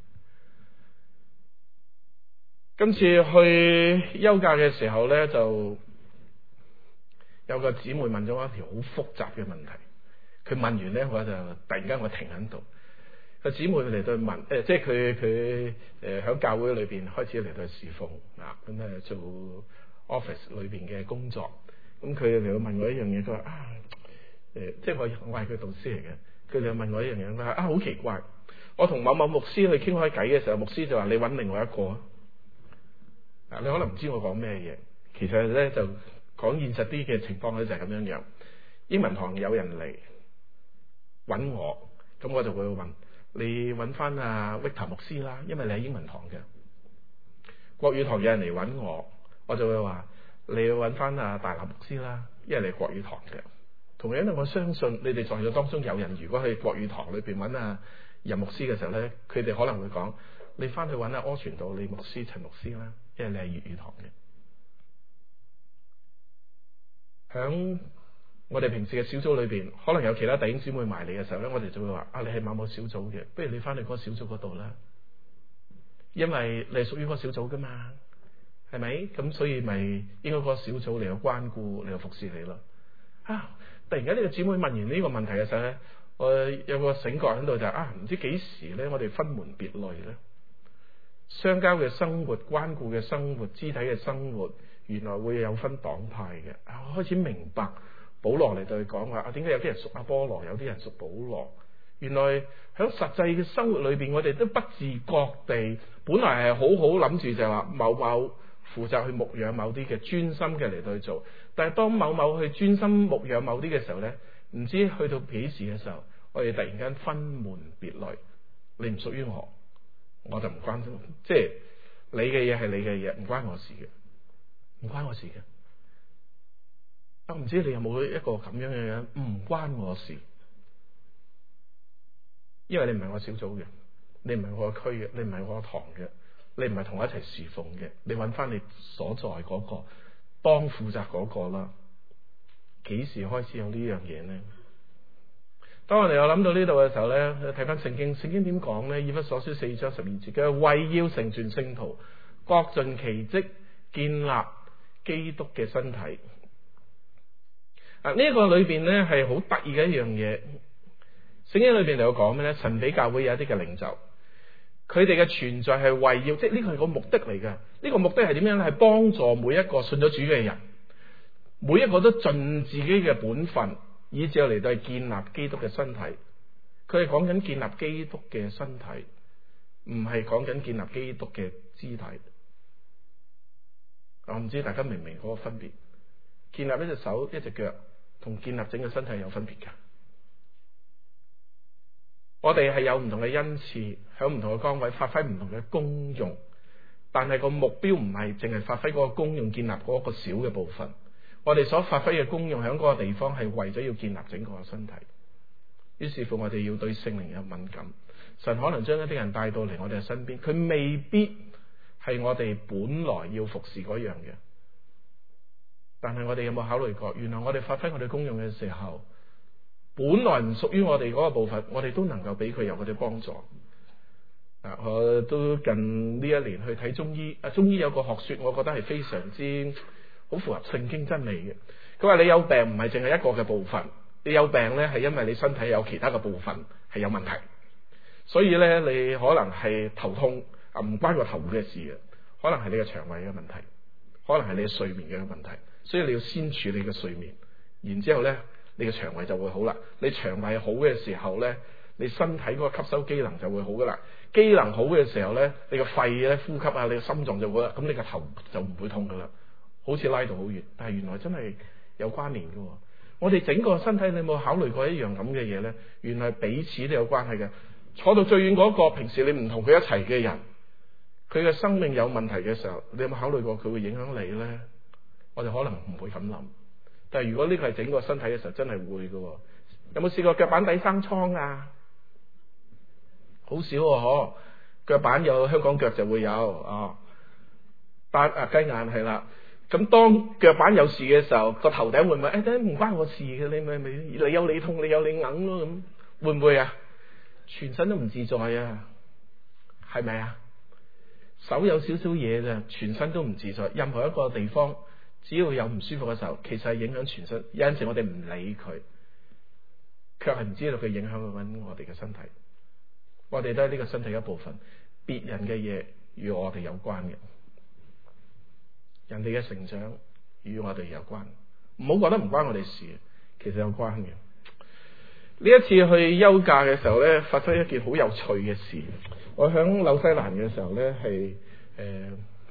今次去休假嘅時候咧，就有個姊妹問咗我一條好複雜嘅問題。佢問完咧，我就突然間我停喺度。個姊妹嚟到問，誒、呃，即係佢佢誒喺教會裏邊開始嚟到侍奉啊，咁誒做 office 裏邊嘅工作。咁佢嚟到問我一樣嘢，佢話啊，誒、呃，即係我我係佢導師嚟嘅。佢就問我一樣嘢，佢話啊，好奇怪，我同某某牧師去傾開偈嘅時候，牧師就話你揾另外一個啊。啊，你可能唔知我講咩嘢，其實咧就講現實啲嘅情況咧就係咁樣樣。英文堂有人嚟揾我，咁我就會問你揾翻阿 Victor 牧師啦，因為你係英文堂嘅。國語堂有人嚟揾我，我就會話你要揾翻阿大立牧師啦，因為你係國語堂嘅。同樣咧，我相信你哋在座當中有人，如果去國語堂裏邊揾阿任牧師嘅時候咧，佢哋可能會講你翻去揾阿柯傳道李牧師、陳牧師啦，因為你係粵語堂嘅。響我哋平時嘅小組裏邊，可能有其他弟兄姊妹埋嚟嘅時候咧，我哋就會話啊，你係某某小組嘅，不如你翻去嗰個小組嗰度啦，因為你係屬於嗰個小組噶嘛，係咪？咁所以咪應該嗰個小組嚟去關顧、嚟去服侍你咯。啊！突然間呢個姊妹問完呢個問題嘅時候咧，我有個醒覺喺度就係、啊，唔知幾時咧，我哋分門別類咧，相交嘅生活、關顧嘅生活、肢體嘅生活，原來會有分黨派嘅。啊，我開始明白保羅嚟對佢講話啊，點解有啲人屬阿波羅，有啲人屬保羅？原來喺實際嘅生活裏邊，我哋都不自覺地，本來係好好諗住就係話某某負責去牧養某啲嘅專心嘅嚟到去做，但係當某某去專心牧養某啲嘅時候咧，唔知去到幾時嘅時候，我哋突然間分門別類，你唔屬於我， 我就唔關心，即係你嘅嘢係你嘅嘢，唔關我事嘅，唔關我事嘅。我唔知你有冇一個咁樣嘅人，唔關我事，因為你唔係我小組嘅，你唔係我區嘅，你唔係我堂嘅，你唔係同我一齊侍奉嘅，你揾翻你所在嗰個當負責嗰個啦。幾時開始有呢樣嘢呢？當我哋有諗到呢度嘅時候咧，睇翻聖經，聖經點講呢？以弗所書四章十二節嘅，為要成全聖徒，各盡其職，建立基督嘅身體。啊，呢一個裏邊呢係好得意嘅一樣嘢。聖經裏邊就有講咩呢？神俾教會有一啲嘅領袖，佢哋嘅存在係為要，即係呢個係個目的嚟嘅。呢個目的係點樣咧？係幫助每一個信咗主嘅人，每一個都盡自己嘅本分，以至嚟到係建立基督嘅身體。佢係講緊建立基督嘅身體，唔係講緊建立基督嘅肢體。我唔知大家明唔明嗰個分別？建立一隻手、一隻腳，同建立整個身體係有分別㗎。我哋係有唔同嘅恩賜，響唔同嘅崗位發揮唔同嘅功用，但係個目標唔係淨係發揮嗰個功用，建立嗰個小嘅部分。我哋所發揮嘅功用響嗰個地方係為咗要建立整個身體。於是乎我哋要對聖靈有敏感。神可能將一啲人帶到嚟我哋嘅身邊，佢未必係我哋本來要服侍嗰樣嘅。但係我哋有冇考慮過，原來我哋發揮我哋功用嘅時候，本來唔屬於我哋嗰個部分，我哋都能夠俾佢有嗰啲幫助。啊，我都近呢一年去睇中醫，啊，中醫有個學說，我覺得係非常之好符合聖經真理嘅。佢話你有病唔係淨係一個嘅部分，你有病呢係因為你身體有其他嘅部分係有問題，所以呢，你可能係頭痛啊，唔關個頭嘅事嘅，可能係你嘅腸胃嘅問題，可能係你嘅睡眠嘅問題。所以你要先處理個睡眠，然之後咧，你嘅腸胃就會好啦。你腸胃好嘅時候咧，你身體嗰個吸收機能就會好噶啦。機能好嘅時候咧，你個肺咧呼吸啊，你個心臟就會啦。咁你個頭就唔會痛噶啦。好似拉到好遠，但係原來真係有關聯噶。我哋整個身體，你有冇考慮過一樣咁嘅嘢咧？原來彼此都有關係嘅。坐到最遠嗰個，平時你唔同佢一齊嘅人，佢嘅生命有問題嘅時候，你有冇考慮過佢會影響你咧？我哋可能唔會咁諗，但係如果呢個係整個身體嘅時候，真係會嘅。有冇試過腳板底生瘡啊？好少嗬，腳板有香港腳就會有啊，單啊雞眼係啦。咁當腳板有事嘅時候，個頭頂會唔會誒？唔關我事嘅，你咪咪你有你痛，你有你硬咯，咁會唔會啊？全身都唔自在啊，係咪啊？手有少少嘢啫，全身都唔自在。任何一個地方，只要有唔舒服嘅時候，其實係影響全身。有陣時我哋唔理佢，卻係唔知道佢影響緊我哋嘅身體。我哋都係呢個身體一部分，別人嘅嘢與我哋有關嘅，人哋嘅成長與我哋有關。唔好覺得唔關我哋事，其實有關嘅。呢一次去休假嘅時候咧，發生一件好有趣嘅事。我喺紐西蘭嘅時候咧，係誒、呃、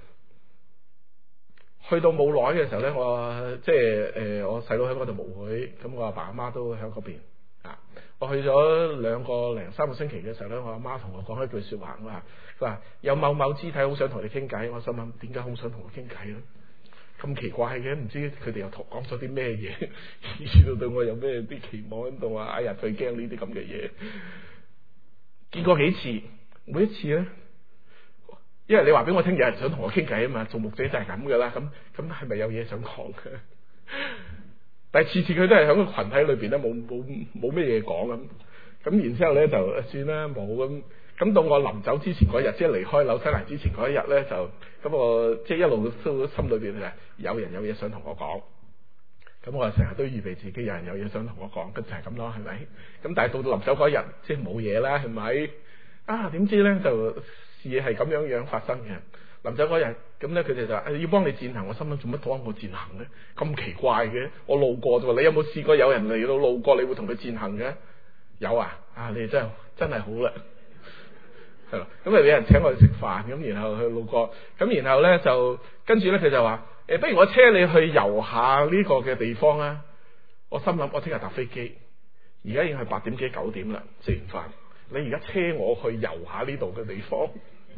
去到冇耐嘅時候咧，我即係誒、呃、我細佬喺嗰度牧會，咁我阿爸阿媽都喺嗰邊啊。我去咗兩個零三個星期嘅時候咧，我阿媽同我講一句說話，我話佢話有某某肢體好想同你傾偈。我心諗點解好想同我傾偈咧？咁奇怪嘅，唔知佢哋又同講咗啲咩嘢，以至到對我有咩啲期望喺度啊！哎呀，最驚呢啲咁嘅嘢。見過幾次，每一次咧，因為你話俾我聽有人想同我傾偈啊嘛，做牧者就係咁噶啦。咁咁係咪有嘢想講嘅？但係次次佢都係喺個群體裏邊咧，冇冇冇咩嘢講咁。咁然之後咧就算啦，冇咁。咁到我臨走之前嗰日，即係離開紐西蘭之前嗰一日咧，就咁我即係一路都心裏邊係有人有嘢想同我講。咁我成日都預備自己有人有嘢想同我講，咁就係咁咯，係咪？咁但係到到臨走嗰一日，即係冇嘢啦，係咪？啊，點知咧就事係咁樣樣發生嘅。臨走嗰日，咁咧佢哋就話要幫你餞行，我心諗做乜幫我餞行咧？咁奇怪嘅，我路過啫喎。你有冇試過有人嚟到路過，你會同佢餞行嘅？有啊，啊你哋真係真係好啦。係啦，咁啊有人請我哋食飯，咁然後去路過，咁然後咧就跟住咧佢就話誒、欸，不如我車你去遊下呢個嘅地方啊！我心諗我聽日搭飛機，而家已經係八點幾九點啦，食完飯，你而家車我去遊下呢度嘅地方，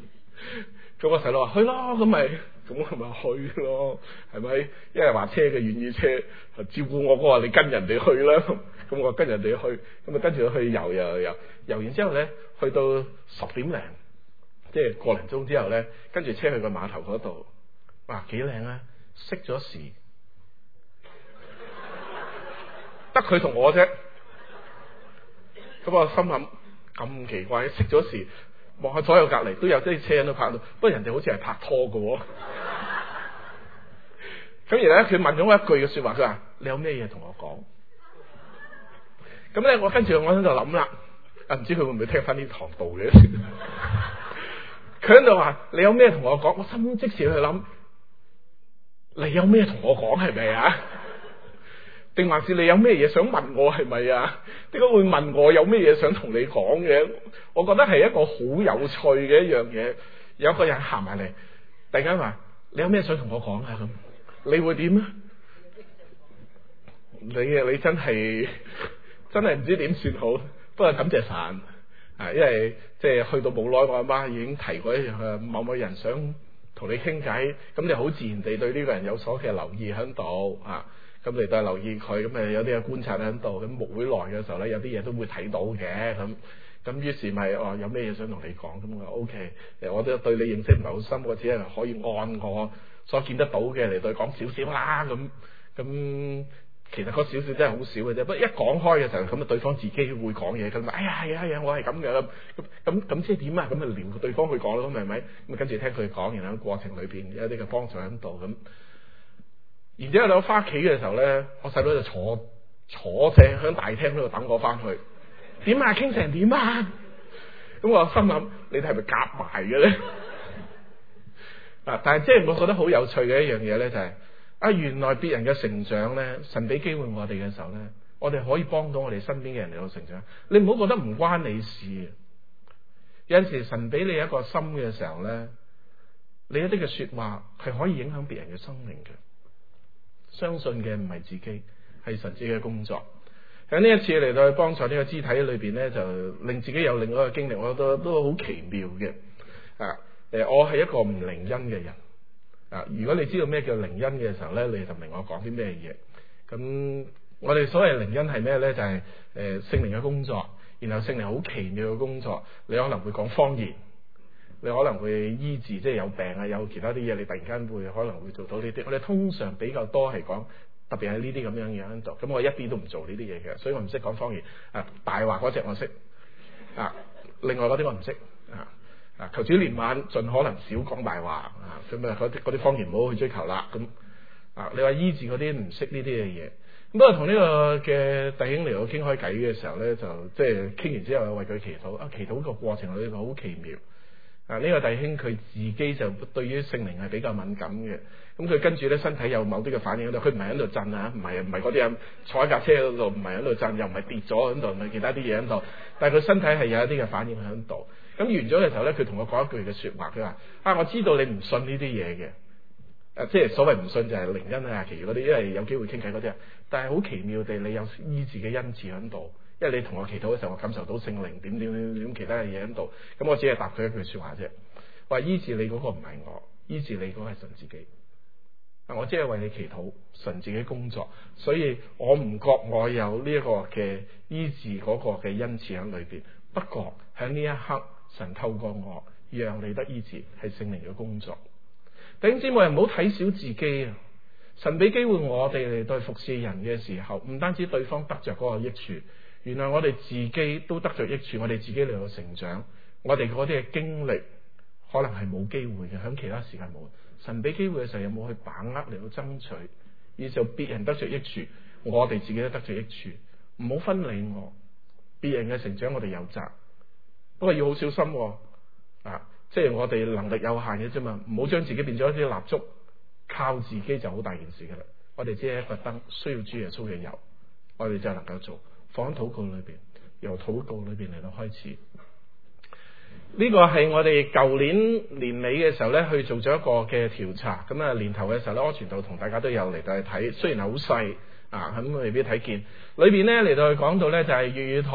咁個細佬話去咯，咁咪咁我咪去咯，係咪？因為話車嘅願意車照顧我，我話你跟人哋去啦，咁我跟人哋去，咁啊跟住去游游游游完之後咧，去到十點零，即係個零鐘之後咧，跟住車去個碼頭嗰度，哇幾靚啊！熄咗時，得佢同我啫。咁我心諗咁奇怪，熄咗時。望下左右隔籬都有啲車人都拍到，不過人哋好似係拍拖噶。咁然後咧，佢問咗我一句嘅說話，佢話：你有咩嘢同我講？咁咧，我跟住我喺度諗啦，啊唔知佢會唔會聽翻呢堂道嘅？佢喺度話：你有咩同我講？我心即時去諗，你有咩同我講係咪啊？定還是你有咩嘢想問我係咪啊？點解會問我有咩嘢想同你講嘅？我覺得係一個好有趣嘅一樣嘢。有一個人行埋嚟，突然間話：你有咩想同我講啊？咁你會點啊？你啊，你真係真係唔知點算好。不過感謝神啊，因為即係去到冇耐，我阿媽已經提過一樣，某某人想同你傾偈，咁你好自然地對呢個人有所嘅留意喺度啊。咁你都係留意佢，咁誒有啲嘅觀察喺度。咁牧會內嘅時候咧，有啲嘢都會睇到嘅。咁咁於是咪哦，有咩嘢想同你講？咁我 O K，誒我都對你認識唔係好深，我只係可以按我所見得到嘅嚟對講少少啦。咁咁其實嗰少少真係好少嘅啫。不過一講開嘅時候，咁啊對方自己會講嘢，咁哎呀係啊係啊，我係咁嘅。咁咁咁即係點啊？咁啊撩對方去講咯，咁係咪？咁跟住聽佢講，然後過程裏邊有啲嘅幫助喺度咁。然之後我翻屋企嘅時候咧，我細佬就坐坐正喺大廳嗰度等我翻去。點啊？傾成點啊？咁我心諗，你哋係咪夾埋嘅咧？啊！但係即係我覺得好有趣嘅一樣嘢咧，就係啊，原來別人嘅成長咧，神俾機會我哋嘅時候咧，我哋可以幫到我哋身邊嘅人嚟到成長。你唔好覺得唔關你事。有陣時神俾你一個心嘅時候咧，你一啲嘅說話係可以影響別人嘅生命嘅。相信嘅唔係自己，係神自己嘅工作。喺呢一次嚟到去幫助呢個肢體裏邊咧，就令自己有另外一個經歷，我覺得都好奇妙嘅。啊，誒，我係一個唔靈恩嘅人。啊，如果你知道咩叫靈恩嘅時候咧，你就明我講啲咩嘢。咁我哋所謂靈恩係咩咧？就係誒聖靈嘅工作，然後聖靈好奇妙嘅工作。你可能會講方言。你可能會醫治，即係有病啊，有其他啲嘢，你突然間會可能會做到呢啲。我哋通常比較多係講，特別係呢啲咁樣嘢喺度。咁我一啲都唔做呢啲嘢嘅，所以我唔識講方言。啊，大話嗰隻我識，啊，另外嗰啲我唔識。啊啊，求主憐憫，盡可能少講大話。啊，咁啊嗰啲嗰啲方言唔好去追求啦。咁啊，你話醫治嗰啲唔識呢啲嘅嘢。咁不過同呢個嘅弟兄嚟到傾開偈嘅時候咧，就即係傾完之後為佢祈禱。啊，祈禱個過程裏邊好奇妙。啊！呢、這個弟兄佢自己就對於聖靈係比較敏感嘅，咁佢跟住咧身體有某啲嘅反應喺度，佢唔係喺度震啊，唔係唔係嗰啲人坐喺架車嗰度，唔係喺度震，又唔係跌咗喺度，唔係其他啲嘢喺度，但係佢身體係有一啲嘅反應喺度。咁完咗嘅時候咧，佢同我講一句嘅說話，佢話：啊，我知道你唔信呢啲嘢嘅，誒、啊，即係所謂唔信就係靈恩啊，其餘嗰啲，因為有機會傾偈嗰啲啊，但係好奇妙地，你有醫治嘅恩賜喺度。因為你同我祈禱嘅時候，我感受到聖靈點點點點其他嘅嘢喺度，咁我只係答佢一句說話啫。話醫治你嗰個唔係我，醫治你嗰個係神自己。我只係為你祈禱，神自己工作，所以我唔覺我有呢一個嘅醫治嗰個嘅恩賜喺裏邊。不過喺呢一刻，神透過我讓你得醫治，係聖靈嘅工作。弟兄姊妹，唔好睇小自己啊！神俾機會我哋嚟對服侍人嘅時候，唔單止對方得着嗰個益處。原來我哋自己都得着益處，我哋自己嚟到成長，我哋嗰啲嘅經歷可能係冇機會嘅，響其他時間冇。神俾機會嘅時候，有冇去把握嚟到爭取？以就別人得着益處，我哋自己都得着益處，唔好分離我。別人嘅成長我哋有責，不過要好小心喎。啊，即係我哋能力有限嘅啫嘛，唔好將自己變咗一啲蠟燭，靠自己就好大件事噶啦。我哋只係一個燈，需要主耶穌嘅油，我哋就能夠做。放喺禱告裏邊，由禱告裏邊嚟到開始。呢個係我哋舊年年尾嘅時候咧，去做咗一個嘅調查。咁啊，年頭嘅時候咧，柯傳道同大家都有嚟到去睇，雖然係好細啊，咁未必睇見。裏邊咧嚟到去講到咧，就係粵語堂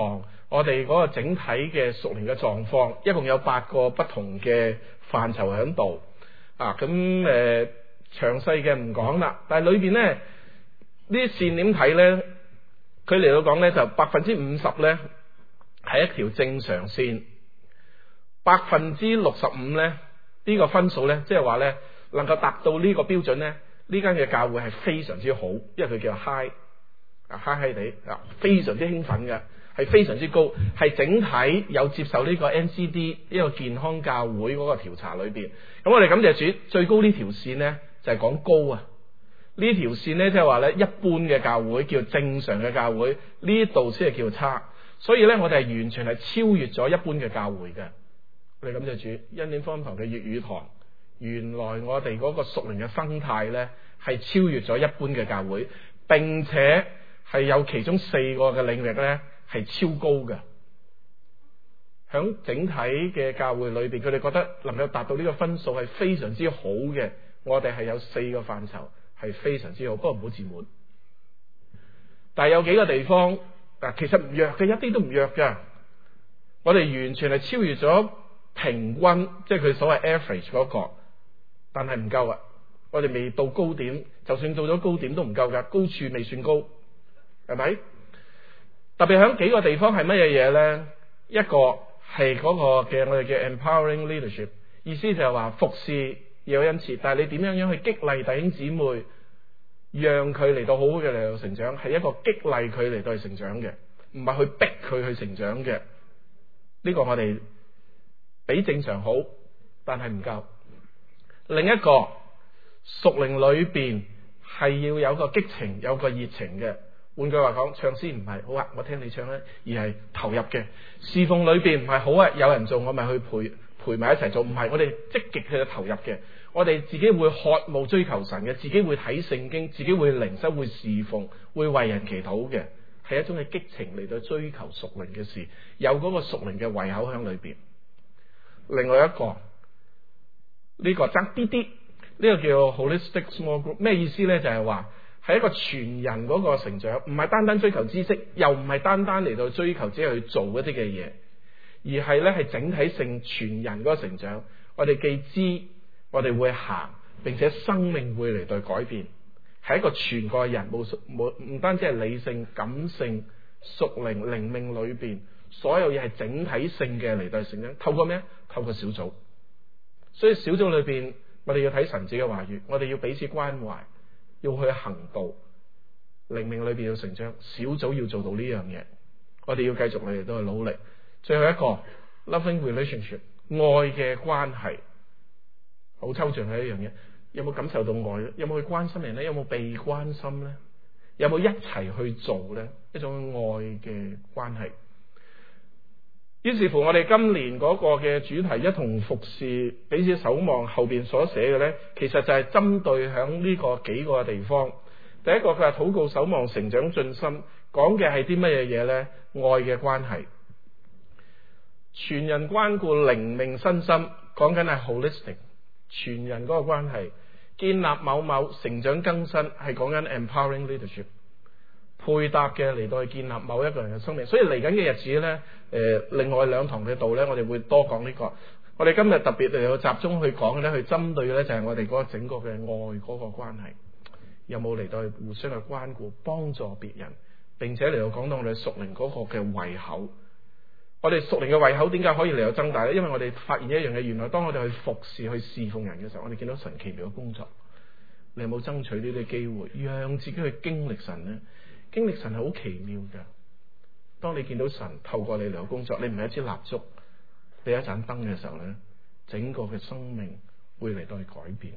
我哋嗰個整體嘅屬靈嘅狀況，一共有八個不同嘅範疇喺度啊。咁誒詳細嘅唔講啦，但係裏邊咧呢啲線點睇咧？佢嚟到講咧就百分之五十咧係一條正常線，百分之六十五咧呢個分數咧，即係話咧能夠達到呢個標準咧，呢間嘅教會係非常之好，因為佢叫 high 啊 high high 地啊，非常之興奮嘅，係非常之高，係整體有接受呢個 N C D 呢個健康教會嗰個調查裏邊。咁我哋感謝主，最高呢條線咧就係講高啊。呢條線咧，即係話咧，一般嘅教會叫正常嘅教會，呢度先係叫差。所以咧，我哋係完全係超越咗一般嘅教會嘅。我哋感謝主，恩典福音堂嘅粵語堂，原來我哋嗰個屬靈嘅生態咧，係超越咗一般嘅教會，並且係有其中四個嘅領域咧係超高嘅。響整體嘅教會裏邊，佢哋覺得能夠達到呢個分數係非常之好嘅。我哋係有四個範疇。係非常之好，不過唔好自滿。但係有幾個地方嗱，其實唔弱嘅，一啲都唔弱嘅。我哋完全係超越咗平均，即係佢所謂 average 嗰個，但係唔夠啊！我哋未到高點，就算到咗高點都唔夠噶，高處未算高，係咪？特別響幾個地方係乜嘢嘢咧？一個係嗰個嘅我哋嘅 empowering leadership， 意思就係話服侍。有恩賜，但係你點樣樣去激勵弟兄姊妹，讓佢嚟到好好嘅嚟到成長，係一個激勵佢嚟到去成長嘅，唔係去逼佢去成長嘅。呢個我哋比正常好，但係唔夠。另一個屬靈裏邊係要有個激情，有個熱情嘅。換句話講，唱詩唔係好啊，我聽你唱咧，而係投入嘅。侍奉裏邊唔係好啊，有人做我咪去陪陪埋一齊做，唔係我哋積極去投入嘅。我哋自己會渴慕追求神嘅，自己會睇聖經，自己會靈修，會侍奉，會為人祈禱嘅，係一種嘅激情嚟到追求屬靈嘅事，有嗰個屬靈嘅胃口喺裏邊。另外一個呢個爭啲啲，呢個叫 holistic small group， 咩意思咧？就係話係一個全人嗰個成長，唔係單單追求知識，又唔係單單嚟到追求只係去做一啲嘅嘢，而係咧係整體性全人嗰個成長。我哋既知。我哋會行，並且生命會嚟到改變，係一個全個人，冇冇唔單止係理性、感性、屬靈、靈命裏邊，所有嘢係整體性嘅嚟到成長。透過咩？透過小組。所以小組裏邊，我哋要睇神子嘅話語，我哋要彼此關懷，要去行道，靈命裏邊要成長。小組要做到呢樣嘢，我哋要繼續嚟到去努力。最後一個 loving relationship， 愛嘅關係。好抽象嘅一樣嘢，有冇感受到愛咧？有冇去關心人咧？有冇被關心咧？有冇一齊去做咧？一種愛嘅關係。於是乎，我哋今年嗰個嘅主題一同服侍彼此守望後邊所寫嘅咧，其實就係針對響呢個幾個地方。第一個佢係禱告守望成長進心，講嘅係啲乜嘢嘢咧？愛嘅關係，全人關顧靈命身心，講緊係 holistic。全人嗰個關係，建立某某成長更新，係講緊 empowering leadership， 配搭嘅嚟到去建立某一個人嘅生命。所以嚟緊嘅日子咧，誒、呃，另外兩堂嘅道咧，我哋會多講呢、這個。我哋今日特別嚟到集中去講嘅咧，去針對嘅咧就係我哋嗰個整個嘅愛嗰個關係，有冇嚟到去互相去關顧、幫助別人，並且嚟到講到我哋屬靈嗰個嘅胃口。我哋屬靈嘅胃口點解可以嚟到增大咧？因為我哋發現一樣嘢，原來當我哋去服侍、去侍奉人嘅時候，我哋見到神奇妙嘅工作。你有冇爭取呢啲機會，讓自己去經歷神咧？經歷神係好奇妙嘅。當你見到神透過你嚟到工作，你唔係一支蠟燭，你一盞燈嘅時候咧，整個嘅生命會嚟到去改變。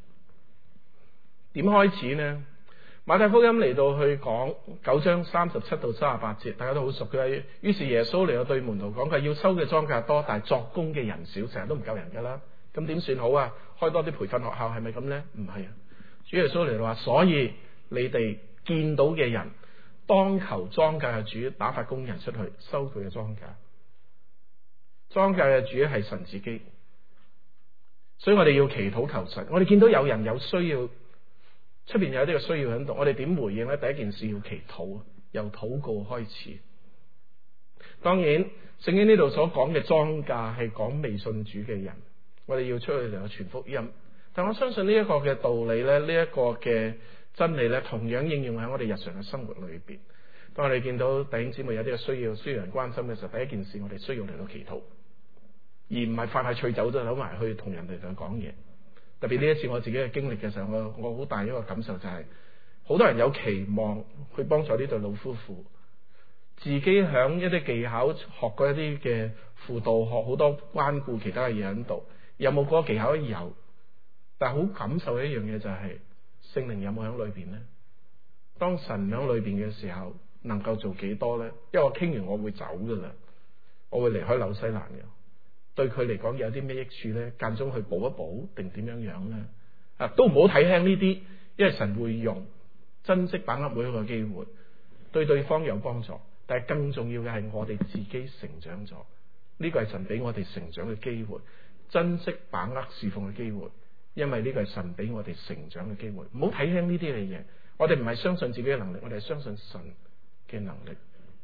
點開始呢？馬太福音嚟到去講九章三十七到三十八節，大家都好熟嘅。於是耶穌嚟到對門徒講，佢要收嘅莊稼多，但係作工嘅人少，成日都唔夠人噶啦。咁點算好啊？開多啲培訓學校係咪咁呢？唔係啊！主耶穌嚟到話，所以你哋見到嘅人，當求莊稼嘅主打發工人出去收佢嘅莊稼。莊稼嘅主係神自己，所以我哋要祈禱求神。我哋見到有人有需要。出邊有啲嘅需要喺度，我哋點回應咧？第一件事要祈禱，由禱告開始。 當然，聖經呢度所講嘅莊稼係講未信主嘅人，我哋要出去嚟去傳福音。但我相信呢一個嘅道理咧，呢一個嘅真理咧，同樣應用喺我哋日常嘅生活裏邊。當我哋見到弟兄姊妹有啲嘅需要，需要人關心嘅時候，第一件事我哋需要嚟到祈禱，而唔係快快脆走咗走埋去同人哋嚟講嘢。特別呢一次我自己嘅經歷嘅時候，我我好大一個感受就係、是，好多人有期望去幫助呢對老夫婦，自己響一啲技巧學過一啲嘅輔導，學好多關顧其他嘅嘢喺度，有冇嗰個技巧？有。但係好感受嘅一樣嘢就係、是、聖靈有冇喺裏邊呢？當神喺裏邊嘅時候，能夠做幾多呢？因為我傾完我會走噶啦，我會離開紐西蘭嘅。對佢嚟講有啲咩益處呢？間中去補一補定點樣樣呢？啊，都唔好睇輕呢啲，因為神會用，珍惜把握每一個機會，對對方有幫助。但係更重要嘅係我哋自己成長咗，呢個係神俾我哋成長嘅機會，珍惜把握侍奉嘅機會。因為呢個係神俾我哋成長嘅機會，唔好睇輕呢啲嘅嘢。我哋唔係相信自己嘅能力，我哋係相信神嘅能力。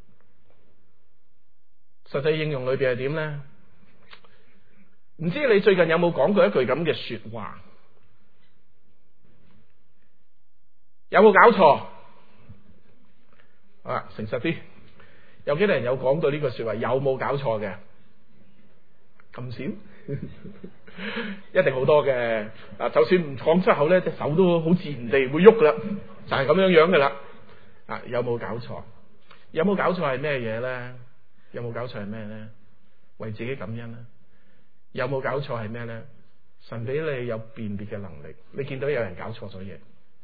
實際應用裏邊係點呢？唔知你最近有冇講過一句咁嘅說話？有冇搞錯？啊，誠實啲，有幾多人有講過呢句說話？有冇搞錯嘅？咁少？一定好多嘅。啊，就算唔講出口咧，隻手都好自然地會喐噶啦，就係咁樣樣噶啦。啊，有冇搞錯？有冇搞錯係咩嘢咧？有冇搞錯係咩咧？為自己感恩啦。有冇搞錯係咩咧？神俾你有辨別嘅能力，你見到有人搞錯咗嘢，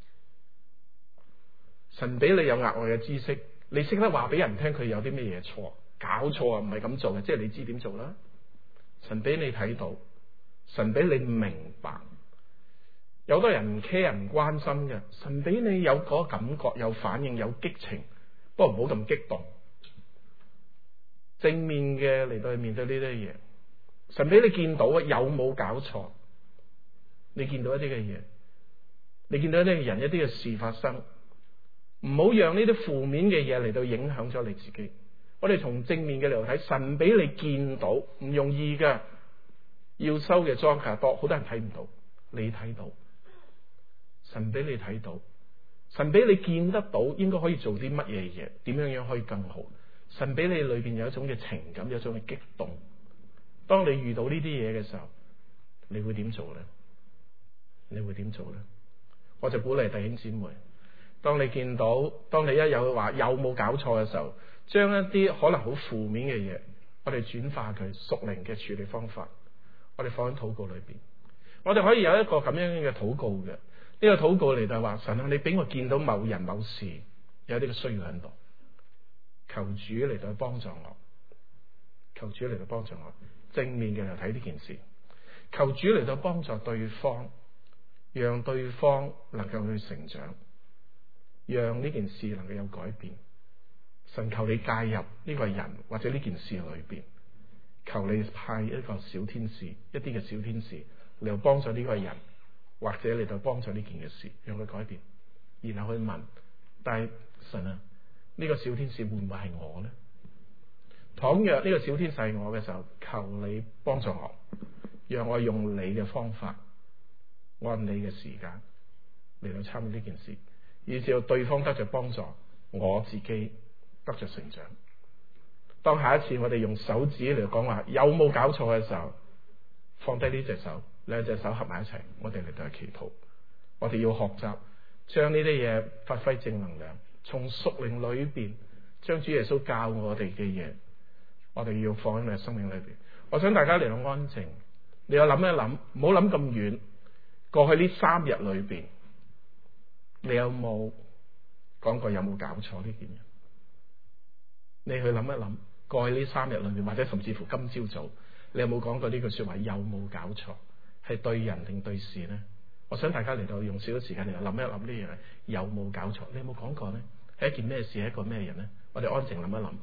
神俾你有額外嘅知識，你識得話俾人聽佢有啲咩嘢錯，搞錯啊，唔係咁做嘅，即係你知點做啦。神俾你睇到，神俾你明白。有好多人唔 care 唔關心嘅，神俾你有嗰個感覺、有反應、有激情，不過唔好咁激動，正面嘅嚟到去面對呢啲嘢。神俾你見到啊，有冇搞錯？你見到一啲嘅嘢，你見到一啲嘅人、一啲嘅事發生，唔好讓呢啲負面嘅嘢嚟到影響咗你自己。我哋從正面嘅嚟睇，神俾你見到，唔容易噶。要收嘅莊稼多，好多人睇唔到，你睇到，神俾你睇到，神俾你見得到，應該可以做啲乜嘢嘢，點樣樣可以更好。神俾你裏邊有一種嘅情感，有一種嘅激動。當你遇到呢啲嘢嘅時候，你會點做呢？你會點做呢？我就鼓勵弟兄姊妹，當你見到，當你一有話有冇搞錯嘅時候，將一啲可能好負面嘅嘢，我哋轉化佢屬靈嘅處理方法，我哋放喺禱告裏邊。我哋可以有一個咁樣嘅禱告嘅，呢個禱告嚟就係話，神啊，你俾我見到某人某事有啲嘅需要喺度，求主嚟到幫助我，求主嚟到幫助我，正面嘅嚟睇呢件事，求主嚟到幫助對方，讓對方能夠去成長，讓呢件事能夠有改變。神，求你介入呢個人或者呢件事裏邊，求你派一個小天使，一啲嘅小天使嚟到幫助呢個人，或者嚟到幫助呢件嘅事，讓佢改變。然後去問，但係神啊，呢個小天使會唔會係我呢？倘若呢個小天使係我嘅時候，求你幫助我，讓我用你嘅方法，按你嘅時間嚟到參與呢件事，以至到對方得着幫助，我自己得着成長。當下一次我哋用手指嚟講話有冇搞錯嘅時候，放低呢隻手，兩隻手合埋一齊，我哋嚟到祈禱。我哋要學習將呢啲嘢發揮正能量，從屬靈裏邊將主耶穌教我哋嘅嘢，我哋要放喺你嘅生命裏邊。我想大家嚟到安靜，你要諗一諗，唔好諗咁遠。過去呢三日裏邊，你有冇講過有冇搞錯呢件嘢？你去諗一諗，過去呢三日裏面，或者甚至乎今朝早，你有冇講過呢句說話？有冇搞錯？係對人定對事呢？我想大家嚟到用少少時間嚟諗一諗呢樣嘢，有冇搞錯？你有冇講過呢？係一件咩事？係一個咩人呢？我哋安靜諗一諗。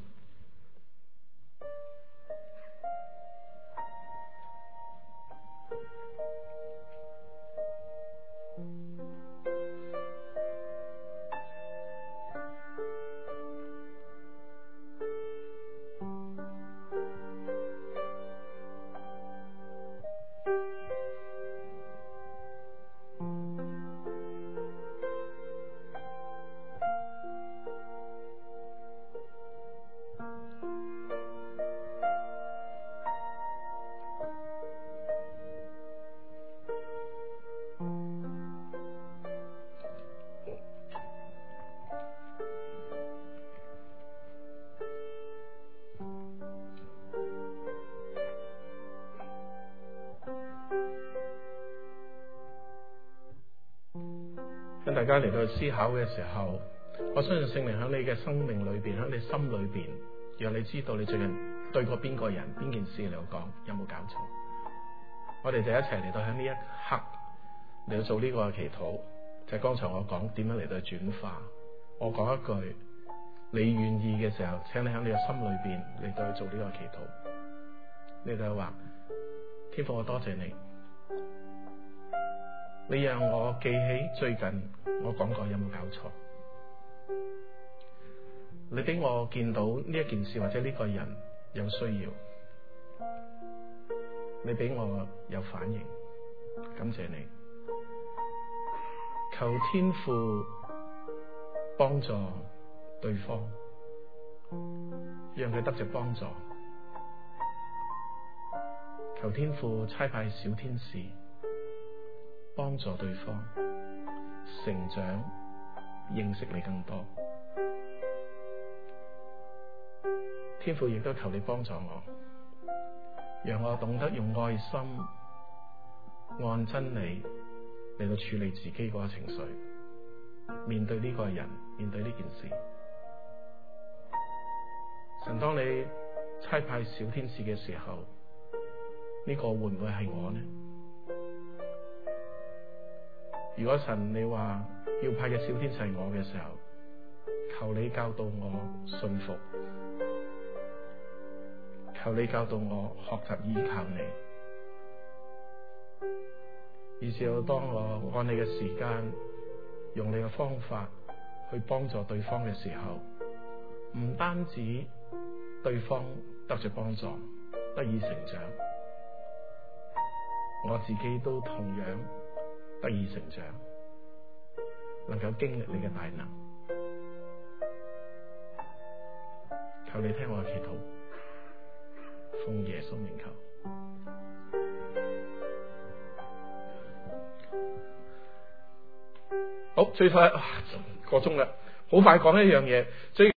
跟大家嚟到思考嘅時候，我相信聖靈喺你嘅生命裏邊，喺你心裏邊，讓你知道你最近對過邊個人、邊件事嚟講有冇搞錯。我哋就一齊嚟到喺呢一刻嚟到做呢個祈禱，就係剛才我講點樣嚟到轉化。我講一句，你願意嘅時候，請你喺你嘅心裏邊嚟到去做呢個祈禱。你就話：天父，我多謝你，你讓我記起最近我講過有冇搞錯。你俾我見到呢一件事或者呢個人有需要，你俾我有反應，感謝你。求天父幫助對方，讓佢得着幫助。求天父差派小天使幫助對方成長，認識你更多。天父亦都求你幫助我，讓我懂得用愛心按真理嚟到處理自己嗰個情緒，面對呢個人，面對呢件事。神，當你差派小天使嘅時候，呢個會唔會係我呢？如果神你話要派嘅小天使係我嘅時候，求你教導我信服，求你教導我學習依靠你，以至到當我按你嘅時間，用你嘅方法去幫助對方嘅時候，唔單止對方得着幫助，得以成長，我自己都同樣得以成長，能夠經歷你嘅大能。求你聽我嘅祈禱，奉耶穌名求。好，最快個鐘啦，好快講一樣嘢。最